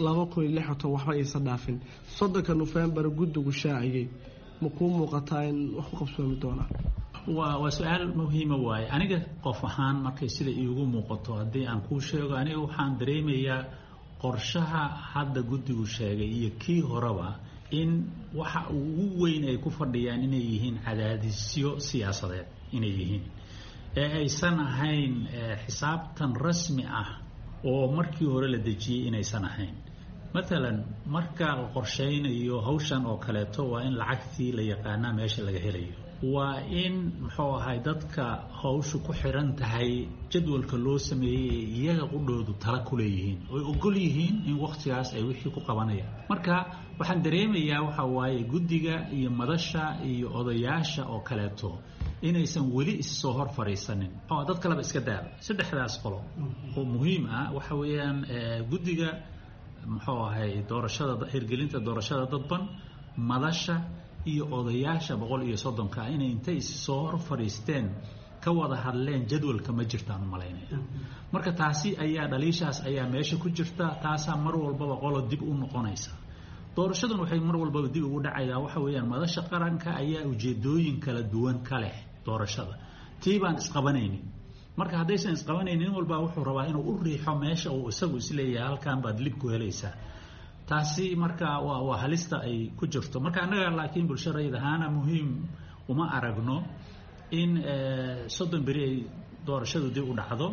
2016 waxba aysan dhaafin. 3 November guddigu shaaciyey, ma kuu muuqataa in wax ku qabsoomi doonaa? waa su-aal muhiima waaye. aniga qof ahaan markay sida iigu muuqato haddii aan kuu sheego, aniga waxaan dareemayaa qorshaha hadda guddigu sheegay iyo kii horeba in waxa ugu weyn ay ku fadhiyaan inay yihiin cadaadisyo siyaasadeed inay yihiin, ee aysan ahayn xisaabtan rasmi ah oo markii hore la dejiyey inaysan ahayn. maalan marka la qorsheynayo hawshan oo kaleeto waa in lacagtii la yaqaanaa meesha laga helayo, waa in muxuu ahay dadka hawshu ku xiran tahay jadwalka loo sameeyey iyaga qudhoodu tala ku leeyihiin, oy ogol yihiin in wakhtigaas ay wixii ku qabanayaan. marka waxaan dareemayaa waxa waaye guddiga iyo madasha iyo odayaasha oo kaleeto inaysan weli issoo hor fadhiisanin, oo dad kaleba iska daaba. 3daas qolo oo muhiim ah waxa weeyaan guddiga muxuu ahay doorashada hirgelinta doorashada dadban, madasha iyo odayaasha 130 inay intay soo hor fadhiisteen ka wada hadleen jadwalka ma jirtaan u malaynaya. marka taasi ayaa dhaliishaas ayaa meesha ku jirta. taasaa mar walbaba qolo dib u noqonaysa. doorashadan waxay mar walbaba dib ugu dhacaysaa waxa weeyaan madasha qaranka ayaa ujeedooyin kala duwan ka leh doorashada, tii baan isqabanaynin. marka haddaysan isqabanaynin nin walbaa wuxuu rabaa inuu u riixo meesha uu isagu isleeyahay halkan baad lib ku helaysaa. taasi marka waa halista ay ku jirto. marka annaga laakiin bulsho rayid ahaana muhiim uma aragno in 30 beri ay doorashadu dib u dhacdo.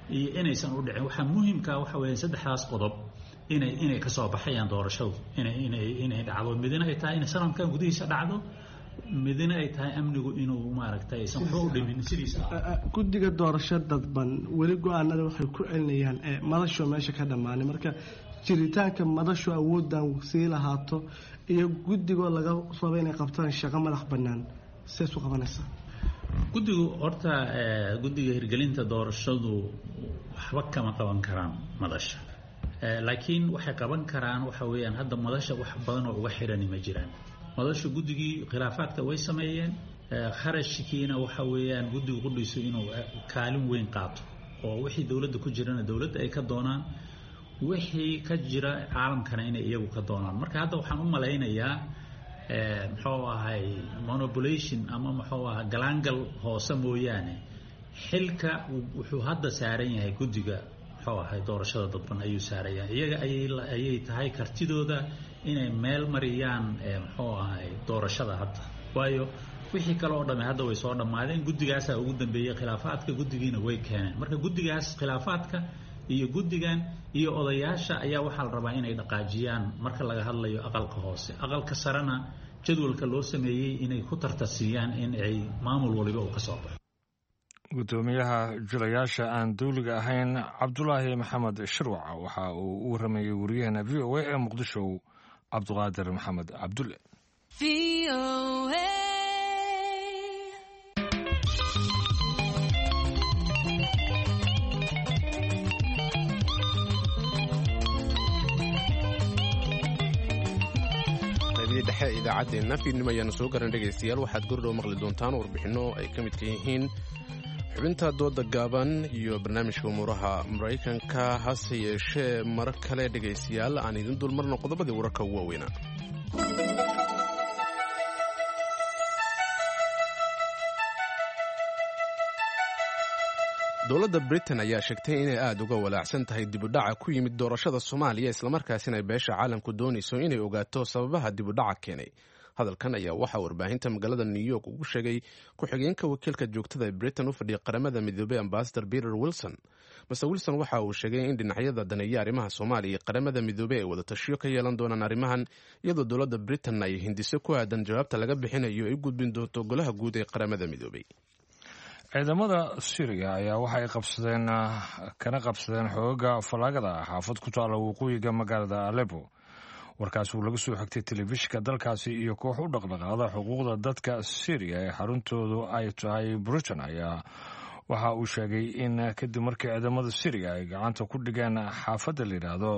iyo inaysan u dhicin waxaa muhiimka waxa weeye saddexdaas qodob inay ka soo baxayaan doorashadu inay dhacdo midina ay tahay in sanadkan gudihiisa dhacdo midina ay tahay amnigu inuu maaragtay aysan waxba u dhimin sidiisa guddiga doorasho dadban weli go-aanada waxay ku celinayaan madasho meesha ka dhammaanay marka jiritaanka madasho awooddan sii lahaato iyo guddigoo laga rabo inay qabtaan shaqo madax bannaan sidaas u qabanaysaa guddigu horta guddiga hirgelinta doorashadu waxba kama qaban karaan madasha laakiin waxay qaban karaan waxa weeyaan hadda madasha wax badan oo uga xirani ma jiraan madasha guddigii khilaafaadka way sameeyeen kharashkiina waxa weeyaan guddigu qudhiisu inuu kaalin weyn qaato oo wixii dowladda ku jirana dowladda ay ka doonaan wixii ka jira caalamkana inay iyagu ka doonaan marka hadda waxaan u malaynayaa muxuu ahay manipulation ama muxuu ahaa galaangal hoose mooyaane xilka wuxuu hadda saaran yahay guddiga muxuu ahay doorashada dadban ayuu saaran yahay iyaga ayay tahay kartidooda inay meel mariyaan muxuu ahay doorashada hadda waayo wixii kale oo dhamme hadda way soo dhammaadeen guddigaasaa ugu dambeeyey khilaafaadka guddigiina way keeneen marka guddigaas khilaafaadka iyo guddigan iyo odayaasha ayaa waxaa la rabaa inay dhaqaajiyaan marka laga hadlayo aqalka hoose aqalka sarena jadwalka loo sameeyey inay ku tartarsiiyaan in ay maamul waliba uu ka soo baxo gudoomiyaha julayaasha aan dawliga ahayn cabdulaahi maxamed shirwac waxa uu u waramayey wariyahana v o a ee muqdisho cabduqaadir maxamed cabdulle dhexe idaacaddeena fiidnimo ayaanu soo garan dhegaystayaal waxaad gordhow maqli doontaan warbixinno ay ka midka yihiin xubinta dooda gaaban iyo barnaamijka umuuraha maraykanka hase yeeshee mar kale dhegaystayaal aan idin dulmarno qodobadii wararka ugu waaweynaa dowladda britain ayaa sheegtay inay aad uga walaacsan tahay dibudhaca ku yimid doorashada soomaaliya islamarkaasina ay beesha caalamku doonayso inay ogaato sababaha dibudhaca keenay hadalkan ayaa waxaa warbaahinta magaalada new york ugu sheegay ku-xigeenka wakiilka joogtada ee britain u fadhiya qaramada midoobey ambasador peter wilson mase wilson waxa uu sheegay in dhinacyada daneeya arrimaha soomaaliya iyo qaramada midoobey ay wada tashiyo ka yeelan doonaan arrimahan iyadoo dowladda britain ay hindiso ku aadan jawaabta laga bixinayo ay u gudbin doonto golaha guud ee qaramada midoobey ciidamada syriya ayaa waxay kana qabsadeen xooga falaagada xaafad ku taala waqooyiga magaalada Aleppo warkaas uu laga soo xigtay telefishinka dalkaasi iyo koox u dhaqdhaqaada xuquuqda dadka Syria ee xaruntoodu ay tahay Britain ayaa waxa uu sheegay in kadib markii ciidamada Syria ay gacanta ku dhigeen xaafadda la yiraahdo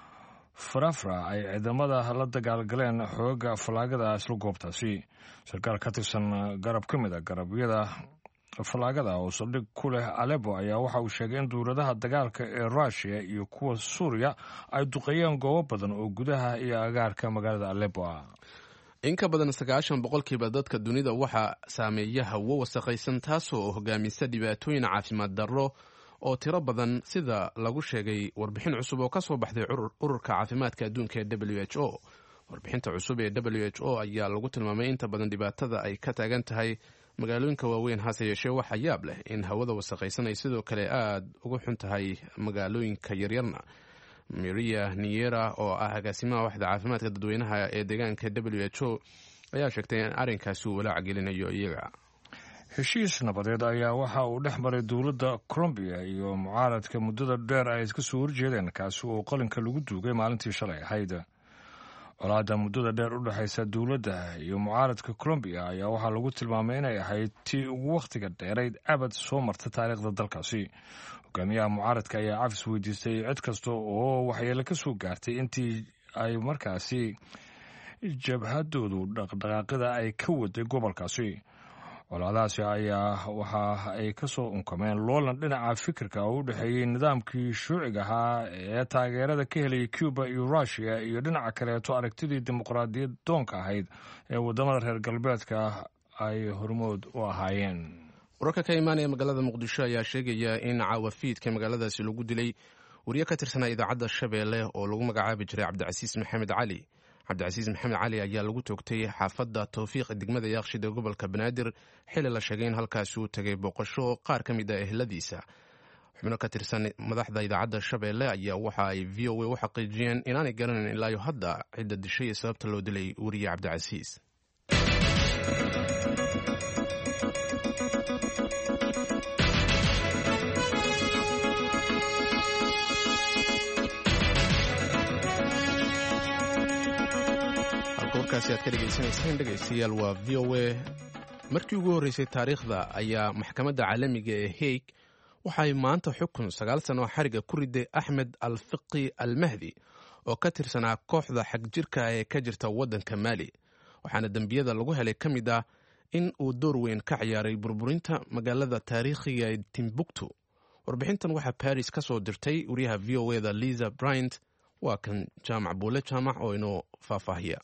Farafra ay ciidamada la dagaalgaleen xooga falaagada isla goobtaasi sarkaal ka tirsan garab ka mid ah garabyada falaagada oo saldhig ku leh Aleppo ayaa waxa uu sheegay in dowladaha dagaalka ee Russia iyo kuwa Suuriya ay duqeeyeen goobo badan oo gudaha iyo agaarka magaalada Aleppo ah in ka badan 90% dadka dunida waxaa saameeya hawo wasakhaysan taasoo hogaamisa dhibaatooyin caafimaad darro oo tiro badan sida lagu sheegay warbixin cusub oo ka soo baxday ururka caafimaadka adduunka ee WHO warbixinta cusub ee WHO ayaa lagu tilmaamay inta badan dhibaatada ay ka taagan tahay magaalooyinka waaweyn hase yeeshee waxaa yaab leh in hawada wasakhaysan ay sidoo kale aad ugu xun tahay magaalooyinka yaryarna Maria Niera oo ah agaasimaha waxda caafimaadka dadweynaha ee deegaanka WHO ayaa sheegtay in arrinkaasi uu walaac gelinayo iyaga heshiis nabadeed ayaa waxa uu dhex maray dowladda Colombia iyo mucaaradka muddada dheer ay iska soo horjeedeen kaasi oo qalinka lagu duugay maalintii shalay ahayd colaadda muddada dheer u dhexaysa dowladda iyo mucaaradka Colombia ayaa waxaa lagu tilmaamay inay ahayd tii ugu wakhtiga dheerayd abad soo marta taariikhda dalkaasi hogaamiyaha mucaaradka ayaa cafis weydiistay cid kasta oo waxyeelo ka soo gaartay intii ay markaasi jabhadoodu dhaqdhaqaaqida ay ka waday gobolkaasi colaadaasi ayaa waxa ay ka soo unkameen loolan dhinaca fikirka oo u dhexeeyey nidaamkii shuuciga ahaa ee taageerada ka helayay Cuba iyo Russia iyo dhinaca kaleeto aragtidii dimuqraadiyad doonka ahayd ee wadamada reer galbeedka ay hormood u ahaayeen wararka ka imaanaya magaalada muqdisho ayaa sheegaya in caawafiidka magaaladaasi lagu dilay wariye ka tirsanaa idaacadda Shabeelle oo lagu magacaabi jiray Cabdicasiis Maxamed Cali cabdicasiis maxamed cali ayaa lagu toogtay xaafadda towfiiq degmada yaaqshid ee gobolka banaadir xili la sheegay in halkaasi uu tagay booqasho qaar ka mid ah ehladiisa xubno ka tirsan madaxda idaacadda shabeelle ayaa waxa ay v o a u xaqiijiyeen inaanay garanayn ilaayo hadda cidda dishay ee sababta loo dilay weriye cabdicasiis. halka warkaasi aad ka dhegaysanayseen dhegaystayaal waa v o a. markii ugu horreysay taariikhda ayaa maxkamadda caalamiga ee Hague waxay maanta xukun 9 sano xariga ku riday Axmed Alfiqi Almahdi oo ka tirsanaa kooxda xagjirka ee ka jirta waddanka Mali, waxaana dembiyada lagu helay ka mid ah in uu door weyn ka ciyaaray burburinta magaalada taariikhiga ee Timbuktu. warbixintan waxaa Paris ka soo dirtay wariyaha v o a-da Lisa Bryant. waa kan jaamac buule jaamac oo inoo faahfaahiya.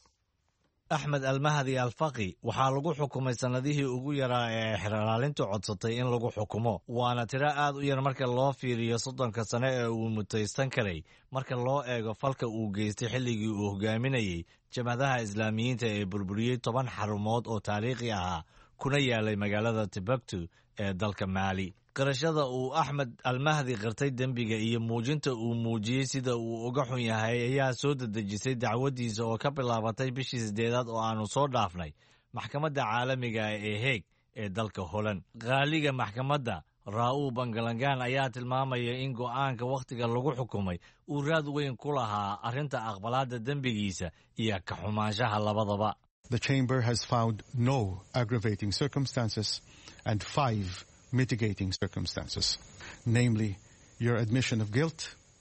axmed almahdi alfaqi waxaa lagu xukumay sannadihii ugu yaraa ee xeralaalintu codsatay in lagu xukumo, waana tiro aad u yar marka loo fiiriyo 30 sano ee uu mutaysan karay marka loo eego falka uu geystay xilligii uu hogaaminayey jamhadaha islaamiyiinta ee burburiyey 10 xarumood oo taariikhi ahaa kuna yaalay magaalada Timbuktu ee dalka Mali. qirashada uu axmed almahdi qirtay dembiga iyo muujinta uu muujiyey sida uu uga xun yahay ayaa soo dedejisay dacwadiisa oo ka bilaabatay bishii 8 oo aanu soo dhaafnay maxkamadda caalamiga ee Hague ee dalka Holland. qaaliga maxkamadda Raoul Bangalangan ayaa tilmaamaya in go'aanka wakhtiga lagu xukumay uu raad weyn ku lahaa arrinta aqbalaadda dembigiisa iyo ka xumaanshaha labadaba. The chamber has found no aggravating circumstances and 5 mitigating circumstances, namely your admission of guilt,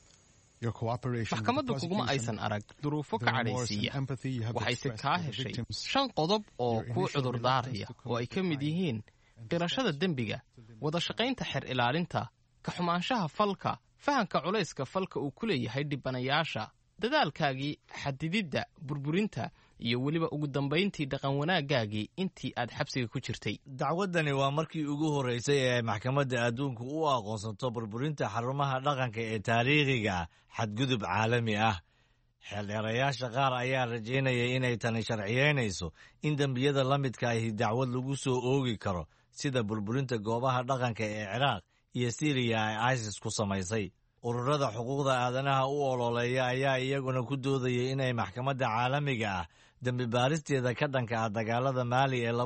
your cooperation with the maxkamaddu kuguma aysan arag duruufo ka cadhaysiiya, waxayse kaa heshay 5 qodob oo ku cudurdaaraya oo ay ka mid yihiin qirashada dembiga, wada shaqaynta xer ilaalinta, ka xumaanshaha falka, fahanka culayska falka uu ku leeyahay dhibanayaasha, dadaalkaagii xadididda burburinta iyo weliba ugu dambayntii dhaqan wanaagaagii intii aad xabsiga ku jirtay. dacwaddani waa markii ugu horreysay ee ay maxkamadda adduunku u aqoonsato burburinta xarumaha dhaqanka ee taariikhiga ah xadgudub caalami ah. xeeldheerayaasha qaar ayaa rajaynayay inay tani sharciyeynayso in dembiyada la midka ahi dacwad lagu soo oogi karo sida burburinta goobaha dhaqanka ee Ciraaq iyo Syria ay ISIS ku samaysay. ururada xuquuqda aadanaha u ololeeya ayaa iyaguna ku doodayay inay maxkamadda caalamiga ah dembi baaristeeda ka dhanka ah dagaalada Mali ee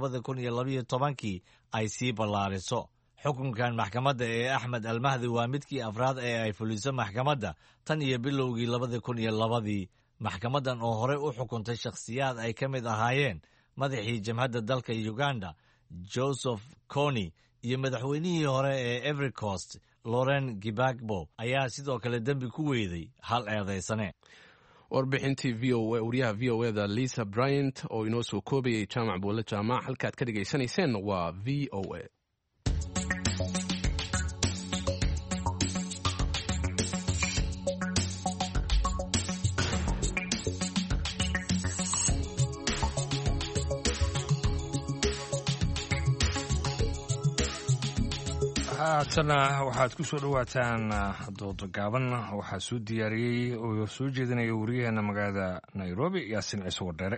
2012 ay sii ballaariso. xukunkan maxkamadda ee Axmed Almahdi waa midkii afraad ee ay fuliso maxkamadda tan iyo bilowgii 2002. maxkamaddan oo hore u xukuntay shakhsiyaad ay ka mid ahaayeen madaxii jamhadda dalka Uganda Joseph Kony iyo madaxweynihii hore ee Ivory Coast Laurent Gbagbo ayaa sidoo kale dembi ku weyday hal eedaysane. warbixintii wariyaha v o a-da Lisa Bryant oo inoo soo koobayay jaamac buule jaamac. halkaad ka dhegaysanayseen waa v o a. haatana waxaad ku soo dhowaataan dooda gaaban. waxaa soo diyaariyey oo soo jeedinaya wariyaheena magaalada Nairobi Yaasin Ciise Wardheere.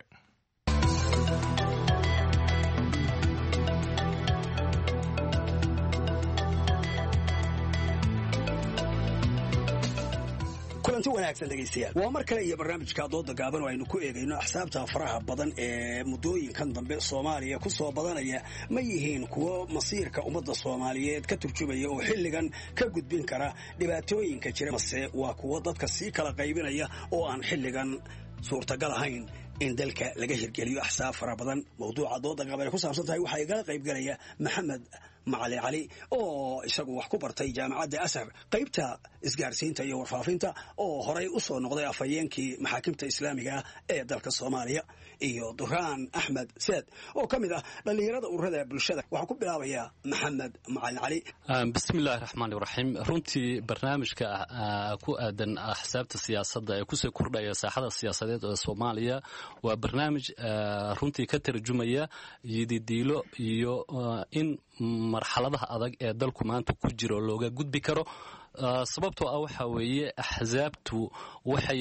kulanti wanaagsan dhegaystayaal, waa mar kale iyo barnaamijka dooda gaaban oo aynu ku eegayno axsaabta faraha badan ee muddooyinkan dambe Soomaaliya ku soo badanaya ma yihiin kuwo masiirka ummadda Soomaaliyeed ka turjumaya oo xilligan ka gudbin kara dhibaatooyinka jira, mase waa kuwo dadka sii kala qaybinaya oo aan xilligan suurtagal ahayn in dalka laga hirgeliyo axsaab fara badan. mawduuca dooda gaaban ee ku saabsan tahay waxaa igala qaybgalaya Maxamed Macali Cali oo isagu wax ku bartay jaamacadda Ashar qaybta isgaarsiinta iyo warfaafinta, oo horay u soo noqday afhayeenkii maxaakimta islaamiga ee dalka Soomaaliya, iyo Duraan Axmed Saad oo ka mid ah dhalinyarada ururada bulshada. waxaan ku bilaabayaa Maxamed Macali Cali. bismillaahi raxmaani raxiim. runtii barnaamijka ku aadan axsaabta siyaasadda ee kusoo kordhaya saaxada siyaasadeed ee Soomaaliya waa barnaamij runtii ka tarjumaya yididiilo iyo in marxaladaha adag ee dalku maanta ku jiro looga gudbi karo sababtoo ah waxa weeye axsaabtu waxay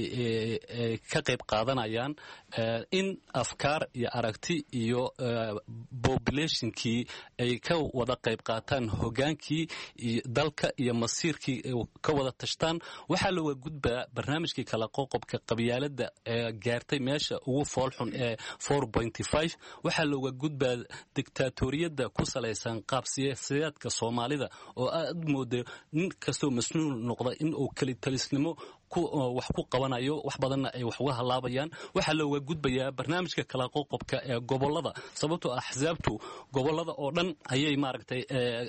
ka qayb qaadanayaan in afkaar iyo aragti iyo populationkii ay ka wada qayb qaataan hogaankii dalka iyo masiirkii ka wada tashtaan. waxaa looga gudbaa barnaamijkii kala qoqobka qabyaalada ee gaartay meesha ugu foolxun ee 4.5. waxaa looga gudbaa diktaatoriyadda ku salaysan qaab siyaasadeedka Soomaalida oo aad moodo nin kastoo masnuul noqda in uu kalitalisnimo wax ku qabanayo wax badanna ay wax uga halaabayaan. waxaa looga gudbayaa barnaamijka kala qoqobka ee gobolada sababtoo axsaabtu gobolada oo dhan ayay maaragtay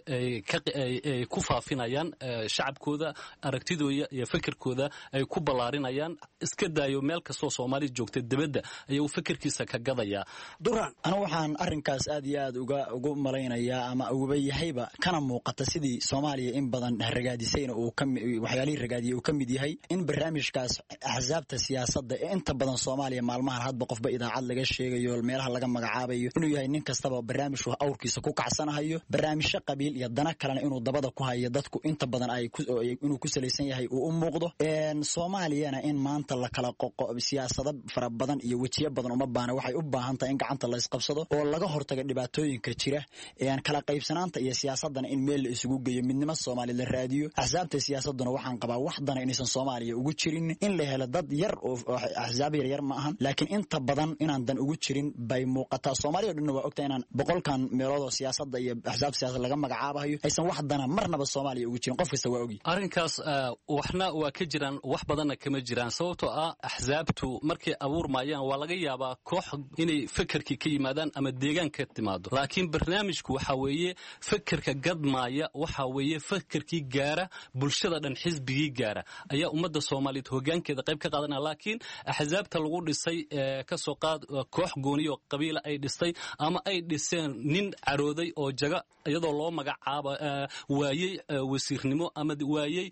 ku faafinayaan shacabkooda aragtidooda iyo fikirkooda ay ku balaarinayaan. iska daayo meel kastoo Soomaali joogta dibadda ayuu fikirkiisa ka gadayaa. Duraan ana waxaan arrinkaas aad iyo aad ugu malaynayaa ama uga yahayba kana muuqata sidii Soomaaliya in badan ragaadisayna uu waxyaalihii ragaadiyay uu ka mid yahay in barnaamijkaas axsaabta siyaasadda ee inta badan Soomaaliya maalmahan hadba qofba idaacad laga sheegayo meelaha laga magacaabayo inuu yahay nin kastaba barnaamij awrkiisa ku kacsanayo barnaamijyo qabiil iyo dana kalena inuu dabada ku hayo dadku inta badan inuu ku salaysan yahay uu u muuqdo. Soomaaliyana in maanta la kala qoqo siyaasado fara badan iyo wajiyo badan uma baahna waxay u baahan tahay in gacanta la isqabsado oo laga hortago dhibaatooyinka jira kala qaybsanaanta iyo siyaasadana in meel la isugu geeyo midnimo Soomaali la raadiyo. axsaabta siyaasaduna waxaan qabaa wax dana inaysan Soomaaliya ugu jirin in la helo dad yar oo axsaab yar ma ahan laakiin inta badan inaan dan ugu jirin bay muuqataa. Soomaaliya dhan waa ogtahay inaan boqolkan meelood oo siyaasadda iyo axsaab siyaasad laga magacaabayo aysan wax dana marnaba Soomaaliya ugu jirin qof kasta waa ogi. arrinkaas waxna waa ka jiraan wax badanna kama jiraan sababtoo ah axsaabtu markay abuurmayaan waa laga yaabaa koox inay fikirkii ka yimaadaan ama deegaanka timaado laakiin barnaamijku waxa weeye fikirka gadmaaya waxa weeye fikirkii gaara bulshada dhan xisbigii gaara ayaa ummadda Soomaaliyeed hoggaankeeda qayb ka qaadanaya. laakiin axsaabta lagu dhisay ka soo qaad koox gooniyo qabiil ay dhistay ama ay dhiseen nin carooday oo jaga iyadoo loo magacaabo waayay wasiirnimo ama waayay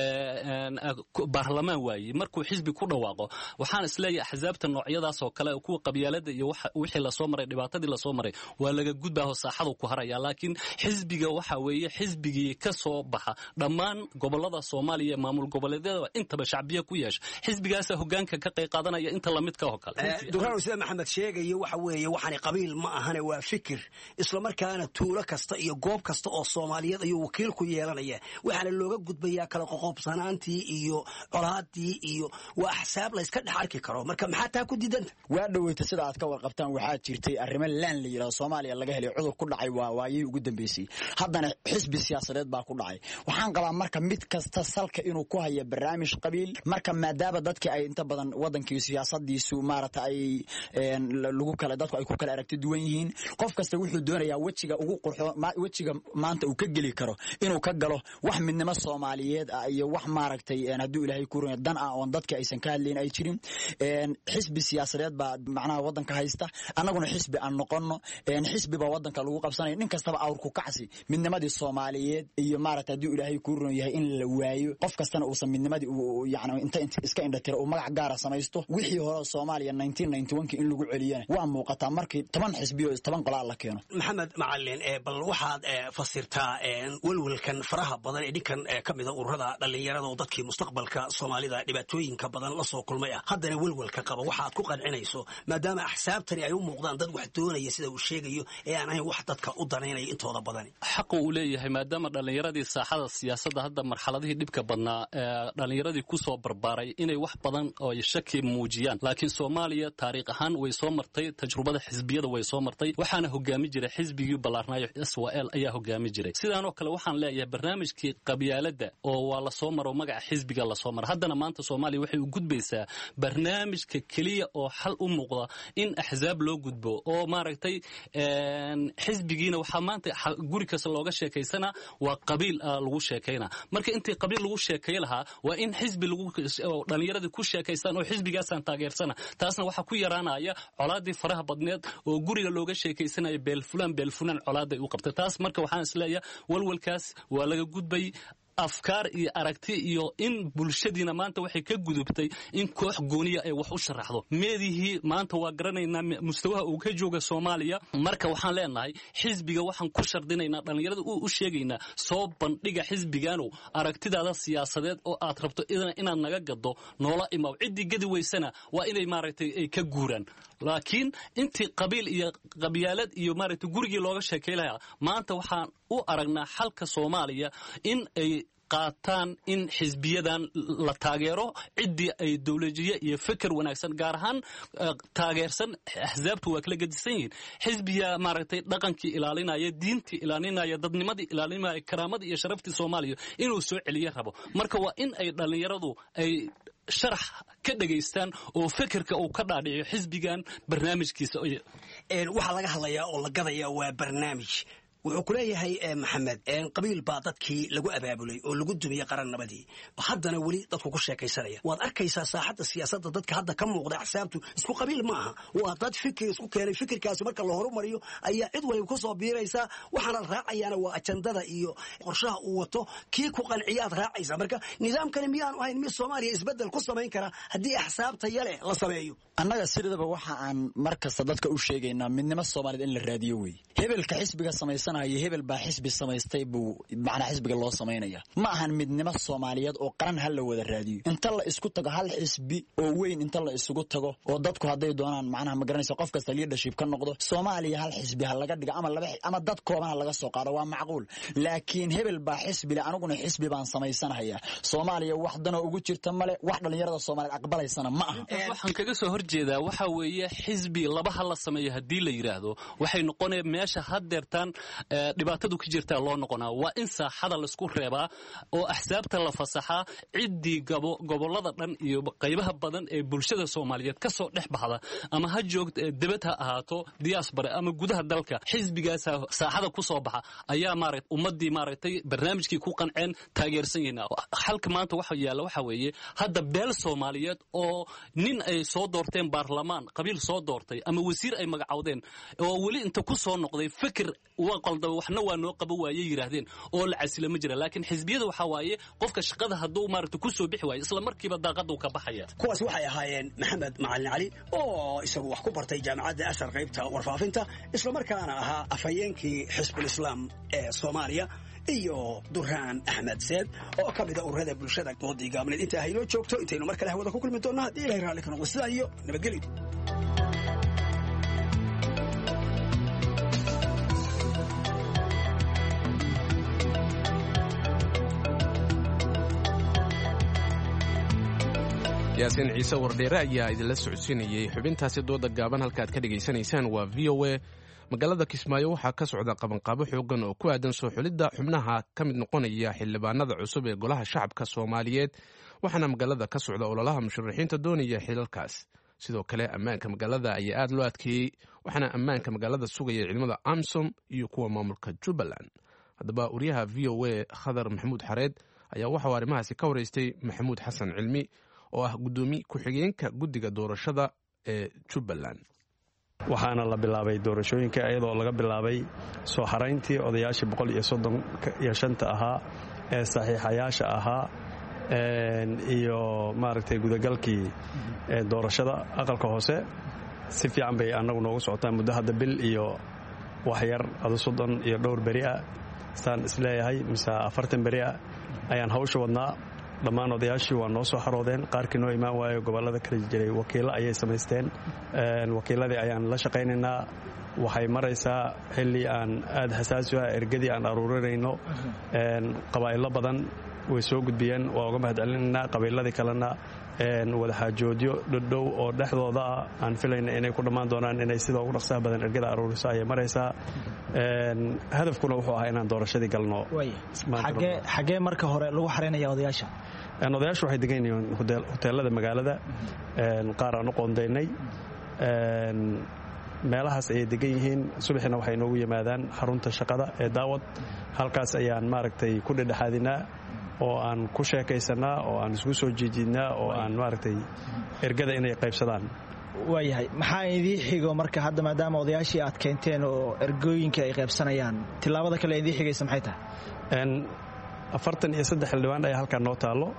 baarlamaan waayay markuu xisbi ku dhawaaqo. waxaan isleeyahay axsaabta noocyadaas oo kale kuwa qabyaalada iyo wixii la soo maray dhibaatadii la soo maray waa laga gudbaa saaxadu ku haraya laakiin xisbiga waxa weeye xisbigii ka soo baxa dhammaan gobolada Soomaaliya maamul goboleedyada intaba shacbiya ku yeesha xisbigaas hoggaanka ka qayb qaadanaya inta la midka oo kale. Duraan sida Maxamed sheegay waxa weeye waxaan qabiil ma ahane waa fikir isla markaana tuulo kasta iyo goob kasta oo Soomaaliyeed ayuu wakiil ku yeelanaya waxaana looga gudbayaa kala qoqobsanaantii iyo colaadii iyo waa axsaab la iska dhex arki karo. marka maxaa taa ku diidan waa dhaweyta sida aad ka warqabtaan waxaa jirtay arrimo laan la yiraahdo Soomaaliya laga helay cudur ku dhacay waayay ugu dambeysay haddana xisbi siyaasadeed baa ku dhacay. waxaan qabaa marka mid kasta salka inuu ku hayo barnaamij qabiil marka maadaama dadkii ay inta badan wadankii siyaasadiisu maarata ay lagu kala dadku ay ku kala aragti duwan yihiin qof kasta wuxuu doonayaa wajiga maanta uu ka geli karo inuu ka galo wax midnimo Soomaaliyeed iyo wax maaragtay haduu Ilaahay ku ruuyo dan ah oo dadka aysan ka hadleen ay jirin. xisbi siyaasadeed baa macnaha wadanka haysta anaguna xisbi aan noqono xisbi baa wadanka lagu qabsanay nin kastaba awr ku kacsi midnimadii Soomaaliyeed iyo maaragtay haduu Ilaahay ku ruuyo yahay in la waayo qof kastana uu midnimadii yaani inta iska indhatiro oo magac gaar ah samaysto wixii hore Soomaaliya 1991 in lagu celiyana waa muuqataa markii 10 xisbiyo 10 qolaa la keeno. Maxamed Macallin bal waxaad fasirtaa walwalkan faraha badan ee dhinkan kamida ururada dhalinyarada oo dadkii mustaqbalka Soomaalida dhibaatooyinka badan la soo kulmay haddana walwalka qaba waxaad ku qancinayso maadaama axsaabtani ay u muuqdaan dad wax doonaya sida uu sheegayo ee aan ahayn wax dadka u danaynaya intooda badan. xaq uu leeyahay maadaama dhalinyaradii saaxada siyaasadda hadda marxaladii dhibka badnaa dhalinyaradii ku soo barbaaray inay wax badan oo shaki muujiyaan laakiin Soomaaliya taariikh ahaan way soo martay tajrubada xisbiyada way soo martay waxaana hogaami jiray xisbigii balaarnaayo SWL ayaa hogaami jiray. sidaanoo kale waxaan leeyahay barnaamijkii qabyaalada oo waa la soo maro magaca xisbiga la soo maro haddana maanta Soomaaliya waxay u gudbaysaa barnaamijka kaliya oo xal u muuqda in axsaab loo gudbo oo maaragtay xisbigiina waxa maanta guri kasta looga sheekaysana waa qabiil lagu sheekayna marka intii qabiil lagu sheekay lahaa waa in xisbi lagu dhalinyarada ku sheekaysan oo xisbigaasan taageersana taasna waxa ku yaraanaya colaadii faraha badneed oo guriga looga sheekaysanayo beelfulan colaad ay u qabtay taas marka waxaan isleeyahay walwalkaas waa laga gudbay afkaar iyo aragti iyo in bulshadiina maanta waxay ka gudubtay in koox gooniya ay wax u sharaxdo meedihii maanta waa garanaynaa mustawaha uu ka jooga Soomaaliya marka waxaan leenahay xisbiga waxaan ku shardinaynaa dhalinyarada u sheegaynaa soo bandhiga xisbigaanu aragtidaada siyaasadeed oo aad rabto inaad naga gado noola imaw cidii gadi weysana waa inay maaragtay ay ka guuraan laakiin intii qabiil iyo qabyaalad iyo maaragtay gurigii looga sheekaylayaa maanta waxaan u aragnaa xalka Soomaaliya in ay qaataan in xisbiyadan la taageero cidii ay dawladjiye iyo fikir wanaagsan gaar ahaan taageersan axsaabtu waa kala gedisan yihiin xisbiya maaragtay dhaqankii ilaalinaya diintii ilaalinaya dadnimadii ilaalinaya karaamadii iyo sharaftii Soomaaliya inuu soo celiyo rabo marka waa in ay dhalinyaradu ay sharax ka dhageystaan oo fikirka uu ka dhaadhiciyo xisbigan barnaamijkiisa waxa laga hadlayaa oo la gadaya waa barnaamij wuxuu ku leeyahay maxamed qabiil baa dadkii lagu abaabulay oo lagu dumiyay qarannabadii haddana weli dadku ku sheekaysanaya waad arkaysaa saaxadda siyaasadda dadka hadda ka muuqda axsaabtu isku qabiil ma aha waa dad fikir isku keenay fikirkaasi marka la horumariyo ayaa cid waliba ku soo biiraysaa waxaana raacayaana waa ajandada iyo qorshaha uu wato kii ku qanciyaad raacaysaa marka nidaamkani miyaanu ahayn mid Soomaaliya isbedel ku samayn kara haddii axsaabta yale la sameeyo annaga sidaba waxa aan markasta dadka u sheegaynaa midnimo Soomaaliyeed in la raadiyo wey hebelka xisbiga samaysan hebel baa xisbi samaystay buu macna xisbiga loo sameynaya ma ahan midnimo Soomaaliyeed oo qaran hal la wada raadiyo inta la isku tago hal xisbi oo weyn inta la isugu tago oo dadku haday doonaan macnaha ma garanayso qof kasta leadership ka noqdo Soomaaliya hal xisbi hal laga dhigo ama laba ama dad kooban laga soo qaado waa macquul laakiin hebel baa xisbi la anaguna xisbi baan samaysanaya Soomaaliya wax dano ugu jirta male wax dhalinyarada Soomaaliyeed aqbalaysana ma aha waxaan kaga soo horjeedaa waxa weeye xisbi laba hal la sameeyo hadii la yiraahdo waxay noqonay meesha hadeertan dhibaatadu ka jirta loo noqonaa waa in saaxada la isku reebaa oo axsaabta la fasaxaa cidii gobolada dhan iyo qaybaha badan ee bulshada Soomaaliyeed ka soo dhex baxda ama ha joogto dibad ha ahaato diaspora ama gudaha dalka xisbigaas saaxada ku soo baxa ayaa maaragtay ummadii maaragtay barnaamijkii ku qanceen taageersan yihiin halka maanta waxa yaala waxa weeye hadda beel Soomaaliyeed oo nin ay soo doorteen baarlamaan qabiil soo doortay ama wasiir ay magacawdeen oo wali inta ku soo noqday fikir qaldan waxna waa noo qabo waayay yiraahdeen oo la casila ma jira laakiin xisbiyada waxa waaye qofka shaqada haduu maaragtay ku soo bixi waayo isla markiiba daaqadu ka baxaya kuwaas waxay ahaayeen maxamed macalin cali oo isagu wax ku bartay jaamacadda Ashar qaybta warfaafinta isla markaana ahaa afhayeenkii xisbul islaam ee Soomaaliya iyo Durraan Axmed Said oo ka mid ah ururada bulshada doodii gaabneed inta ay noo joogto intaynu mar kale hawada ku kulmi doonaa hadii Ilaahay raali ka noqdo sidaa iyo nabadgelyo yaasiin ciise wardheere ayaa idinla socodsiinayay xubintaasi dooda gaaban halkaaad ka dhegaysanaysaan waa VOA magaalada Kismaayo waxaa ka socda qabanqaabo xoogan oo ku aadan soo xulidda xubnaha ka mid noqonaya xildhibaanada cusub ee golaha shacabka Soomaaliyeed waxaana magaalada ka socda ololaha musharaxiinta doonaya xilalkaas sidoo kale ammaanka magaalada ayaa aad loo adkeeyey waxaana ammaanka magaalada sugaya ciidamada AMSOM iyo kuwa maamulka Jubbaland haddaba wariyaha VOA Khadar Maxamuud Xareed ayaa waxa uu arrimahaasi ka wareystay Maxamuud Xasan Cilmi oo ah gudoomiye ku-xigeenka guddiga doorashada ee Jubbaland waxaana la bilaabay doorashooyinka iyadoo laga bilaabay soo xarayntii odayaashii 135 ahaa ee saxiixayaasha ahaa iyo maaragtay gudagalkii doorashada aqalka hoose si fiican bay anagu noogu socotaa muddo hadda bil iyo wax yar 30 iyo dhowr beri ah saan isleeyahay mise 40 beri ah ayaan hawsha wadnaa dhammaan odayaashii waa noo soo xaroodeen qaarkii noo imaan waayo gobollada kala jiray wakiilo ayay samaysteen wakiiladii ayaan la shaqaynaynaa waxay maraysaa xilli aan aad xasaasi ah ergadii aan aruurinayno qabaa'ilo badan way soo gudbiyeen waa uga mahadcelinaynaa qabiiladii kalena wadaxaajoodyo dhadhow oo dhexdooda ah aan filayna inay ku dhammaan doonaan inay sida ugu dhaqsaha badan ergada aruuriso ayay maraysaa hadafkuna wuxuu ahaa inaan doorashadii galno xagee marka hore lagu xaraynaya odayaasha odayaashu waxay degan yihiin hoteelada magaalada qaar aan u qoondaynay meelahaas ayay degan yihiin subaxina waxay noogu yimaadaan xarunta shaqada ee daawad halkaas ayaan maaragtay ku dhedhexaadinaa oo aan ku sheekaysanaa oo aan isku soo jiijidnaa oo aan maaragtay ergada inay qaybsadaan waayahay maxaa idii xigo marka hadda maadaama odayaashii aad keenteen oo ergooyinka ay qaybsanayaan tilaabada kale idii xigaysa maxay tahay 43 xildhibaan ayaa halkaan noo taallo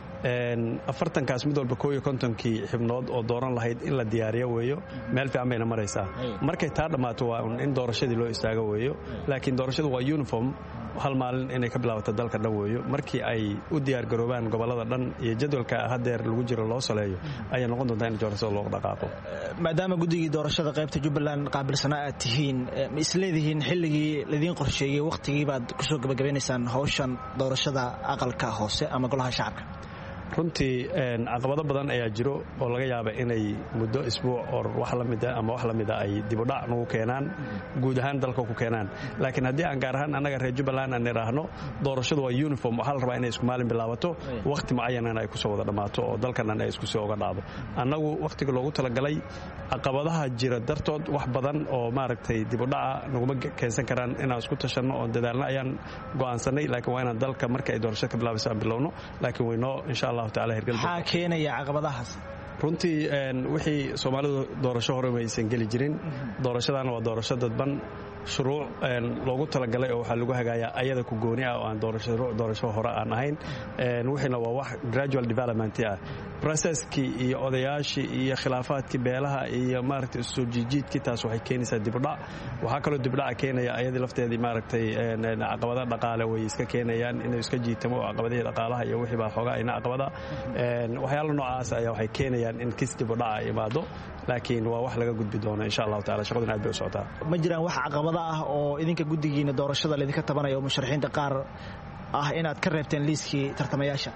40kaas mid walba 51kii xibnood oo dooran lahayd in la diyaariyo weeyo meel fiican bayna maraysaa markay taa dhammaato waa in doorashadii loo istaago weeyo laakiin doorashadu waa uniform hal maalin inay ka bilaabato dalka dhan weeyo markii ay u diyaargaroobaan gobollada dhan iyo jadwalka hadeer lagu jiro loo saleeyo ayay noqon doontaa in doorashada loogu dhaqaaqo maadaama guddigii doorashada qaybta Jubbaland qaabilsanaa aad tihiin ma isleedihiin xilligii ladiin qorsheeyay waqtigii baad ku soo gabagabaynaysaan hawshan doorashada aqalka hoose ama golaha shacabka runtii caqabado badan ayaa jiro oo laga yaaba inay muddo isbuuc oo wax la mid ah ama wax la mid ah ay dib u dhac nagu keenaan guud ahaan dalka ku keenaan laakiin haddii aan gaar ahaan annaga reer Jubbaland aan iraahno doorashadu waa uniform waxa la rabaa inay isku maalin bilaabato waqti mucayan ay ku soo wada dhamaato oo dalkan ay isku soo uga dhacdo annagu waqtiga loogu talagalay caqabadaha jira dartood wax badan oo maaragtay dib u dhaca naguma keensan karaan inaan isku tashanno oo dadaalna ayaan go'aansanay laakiin waa inaan dalka marka ay doorashada ka bilaabayso aan bilowno laakiin wayno insha Allah taala hirgal maxaa keenaya caqabadahaas runtii wixii Soomaalidu doorasho hore ma aysan gali jirin doorashadana waa doorasho dadban shuruuc loogu talagalay oo waxa lagu hagayaa ayada ku gooni ah oo aan doorasho hore aan ahayn wixina waa wax gradual development ah processkii iyo odayaashii iyo khilaafaadkii beelaha iyo maaragtay soo jiijidkii taas waxay keenaysaa dib u dhac waxa kale dib u dhac keenaya ayadii lafteedii maaragtay caqabada dhaqaale way iska keenayaan inay iska jiitamo caqabadaha dhaqaalaha iyo wixii baa xogaa ina caqabada waxyaalo noocaas ayaa waxay keenayaan in kis dib u dhac imaado laakiin waa wax laga gudbi doono insha Allah taala shaqaduna aad bay u socotaa ma jiraan wax caqabada ah oo idinka guddigiina doorashada la idinka tabanayo musharaxiinta qaar ah inaad ka reebteen liiskii tartamayaasha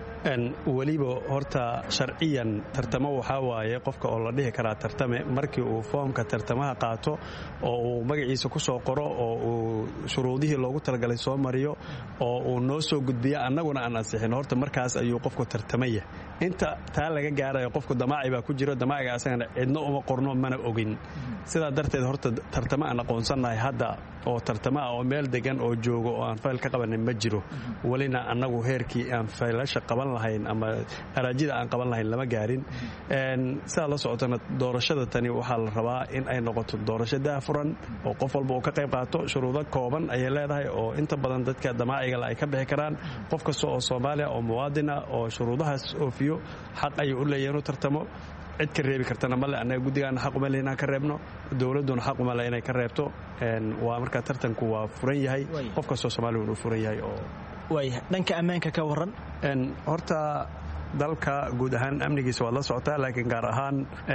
waliba horta sharciyan tartamo waxa waaye qofka oo la dhihi karaa tartame markii uu foomka tartamaha qaato oo uu magaciisa ku soo qoro oo uu shuruudihii loogu talagalay soo mariyo oo uu noo soo gudbiyo annaguna aan ansixin horta markaas ayuu qofku tartamaya inta taa laga gaarayo qofku damaaci baa ku jiro damaaciga asagana cidno uma qorno mana ogin sidaa darteed horta tartamo aan aqoonsanahay hadda oo tartamo ah oo meel degan oo joogo oo aan fayl ka qabanin ma jiro walina annagu heerkii aan faylasha qaban lahayn ama araajida aan qaban lahayn lama gaarin sidaa la socotana doorashada tani waxaa la rabaa in ay noqoto doorasho daafuran oo qof walba uu ka qayb qaato shuruudo kooban ayay leedahay oo inta badan dadka damaaciga ay ka bixi karaan qof kasta oo Soomaaliya oo muwaadina oo shuruudahaas oofiyo xaq ay u leeyahay inuu tartamo cid ka reebi kartana male anaga guddigaana xaq uma leh inaan ka reebno dowladuna xaq uma leh inay ka reebto waa marka tartanku waa furan yahay qof kastoo Soomaaliya uu furan yahay oo dhanka ammaanka ka waran horta dalka guud ahaan amnigiisa waa la socotaa laakiin gaar ahaan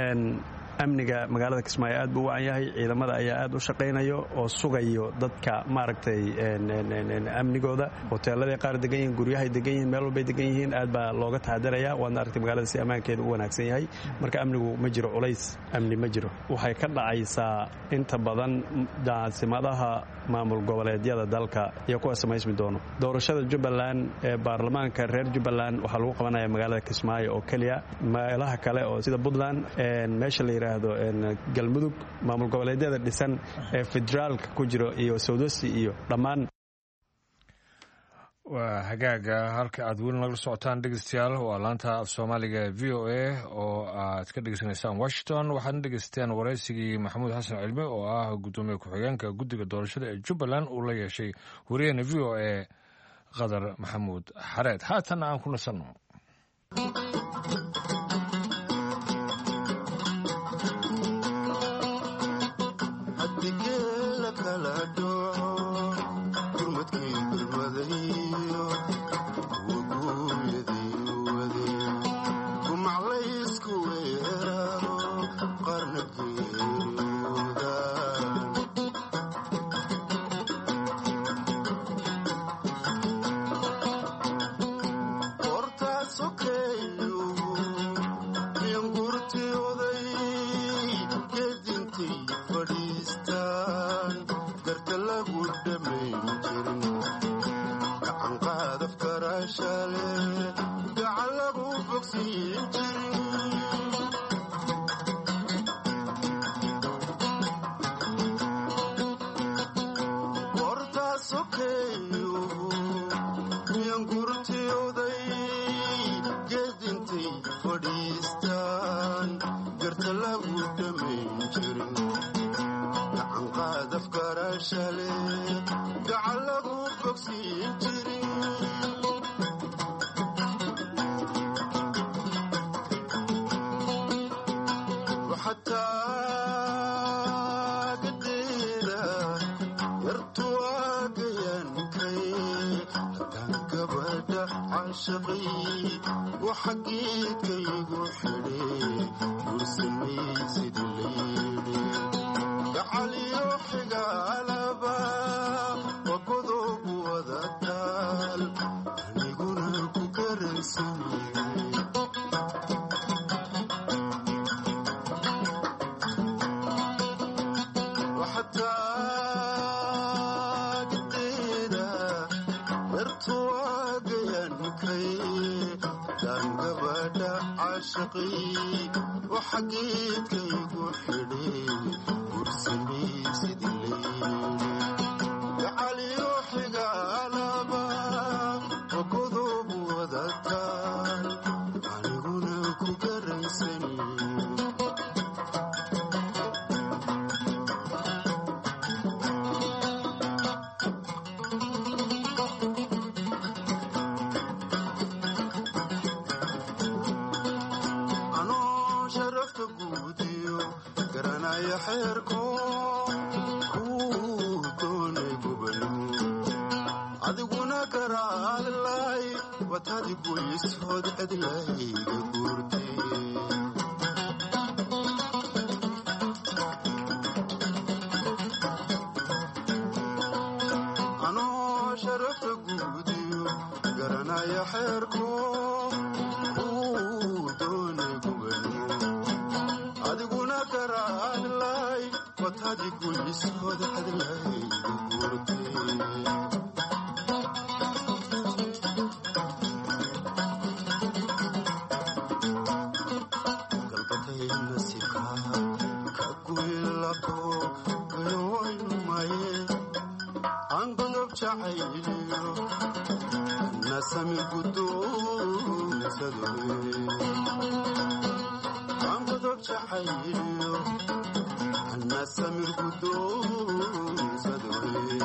amniga magaalada Kismaayo aad buu u wacan yahay ciidamada ayaa aad u shaqeynayo oo sugayo dadka maaragtay amnigooda hoteelada qaar degan yihiin guryaha degan yihiin meel walba degan yihiin aad baa looga taxadaraya waana aragtay magaalada si ammaankeedu u wanaagsan yahay marka amnigu ma jiro culays amni ma jiro waxay ka dhacaysaa inta badan daasimadaha maamul goboleedyada dalka iyo kuwa samaysmi doono doorashada Jubbaland ee baarlamaanka reer Jubbaland waxa lagu qabanaya magaalada Kismaayo oo kaliya meelaha kale oo sida Puntland meesha la yiraahdo galmudug maamul goboleedyada dhisan ee federaalka ku jiro iyo Soodosi iyo dhammaan waa hagaaga halka aad weli nagala socotaan dhegeystayaal waa laanta af Soomaaliga VOA oo aad ka dhegeysanaysaan Washington waxaad dhegeysteen wareysigii Maxamuud Xasan Cilmi oo ah gudoomiye ku-xigeenka guddiga doorashada ee Jubbaland uu la yeeshay wariyahena VOA Qadar Maxamuud Xareed haatan aan ku nasanno gacan lagu bogsiin jirin وحتى قدينا يرتواق ينكي تنقبض عشقي وحقيت يقحلي يرسمي سيد الليل علي وحقالبا وكذب وذكال يقول كرسمي وحتى قدينا ارتواق ينكي تنقبض عشقي وحقيت يقحلي ورسمي سيد الليل علي وحقالبا وكذب وذكال عنقنا كرسني أنا شرفت قوديو قرنا يحيركو كودوني ببنو أدقونا قرا الله وتادقو يسود أدلاي قورتي أنا شرفت قوديو قرنا يحيركو كودوني ببنو أدقونا قرا الله وتادقو يسود أدلاي قورتي نسمي القدوم سدوي عم بدك تحيلو نسمي القدوم سدوي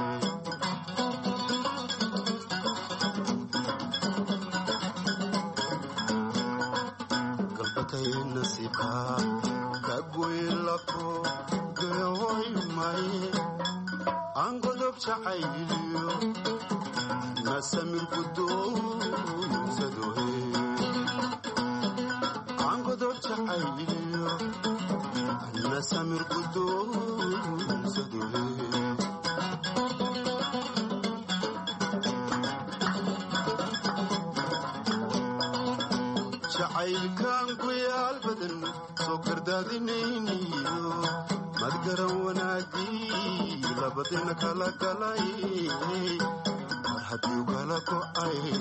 قلبتي النسيقة كقوي لكو قوي ماي عم بدك تحيلو نسمي القدوم سدوي عن قدر تحيلو نسمي القدوم سدوي شعيل كان قوي البدن سكر دادنينيو مذكرا وناقي لبدن كلا كلاي حديو كلاكو اي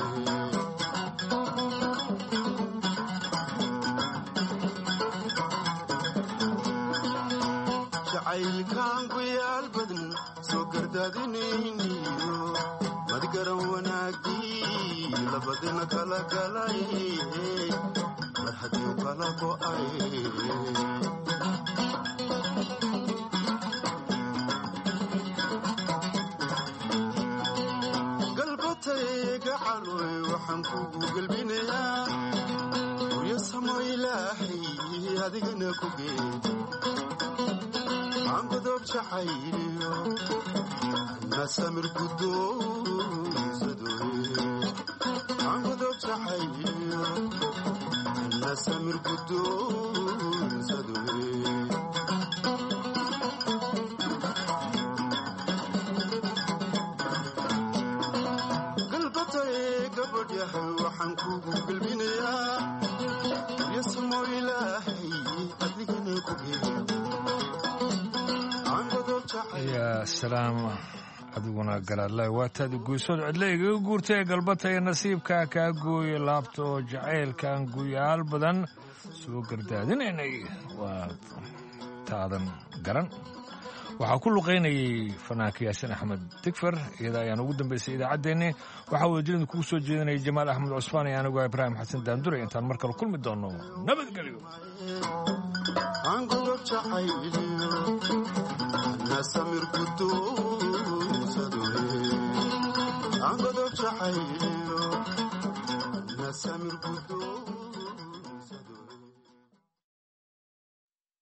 شعيل كان قوي البدن سكر دادنينيو مذكرا وناقي لبدن كلا كلاي حديو كلاكو اي waxaan kugu galbinayaa wiyasamo ilaahay adigana ku geey aan godob jacayliyo nasamir gudoon sadoye aan godob jacayliyo nasamir gudoon sadoye waxaan kugu galbinayaa yasmo ilaahay adigana ku yaa salaam adiguna garaadlay waataadi guusood cidlaygaga guurtay galbataya nasiibka kaa gooye laabta oo jacaylkaan guyaal badan soo gardaadinaynay waa taadan garan waxaa ku luqaynayay fanaanka yaasin axmed digfer iyada ayaan ugu dambaysay idaacaddeenni waxaa wadajirida kugu soo jeedinaya jamaal axmed cusmaan iyo anigu ibraahim xasan daandure intaan mar kale kulmi doonno nabadgelyo Samir Gudu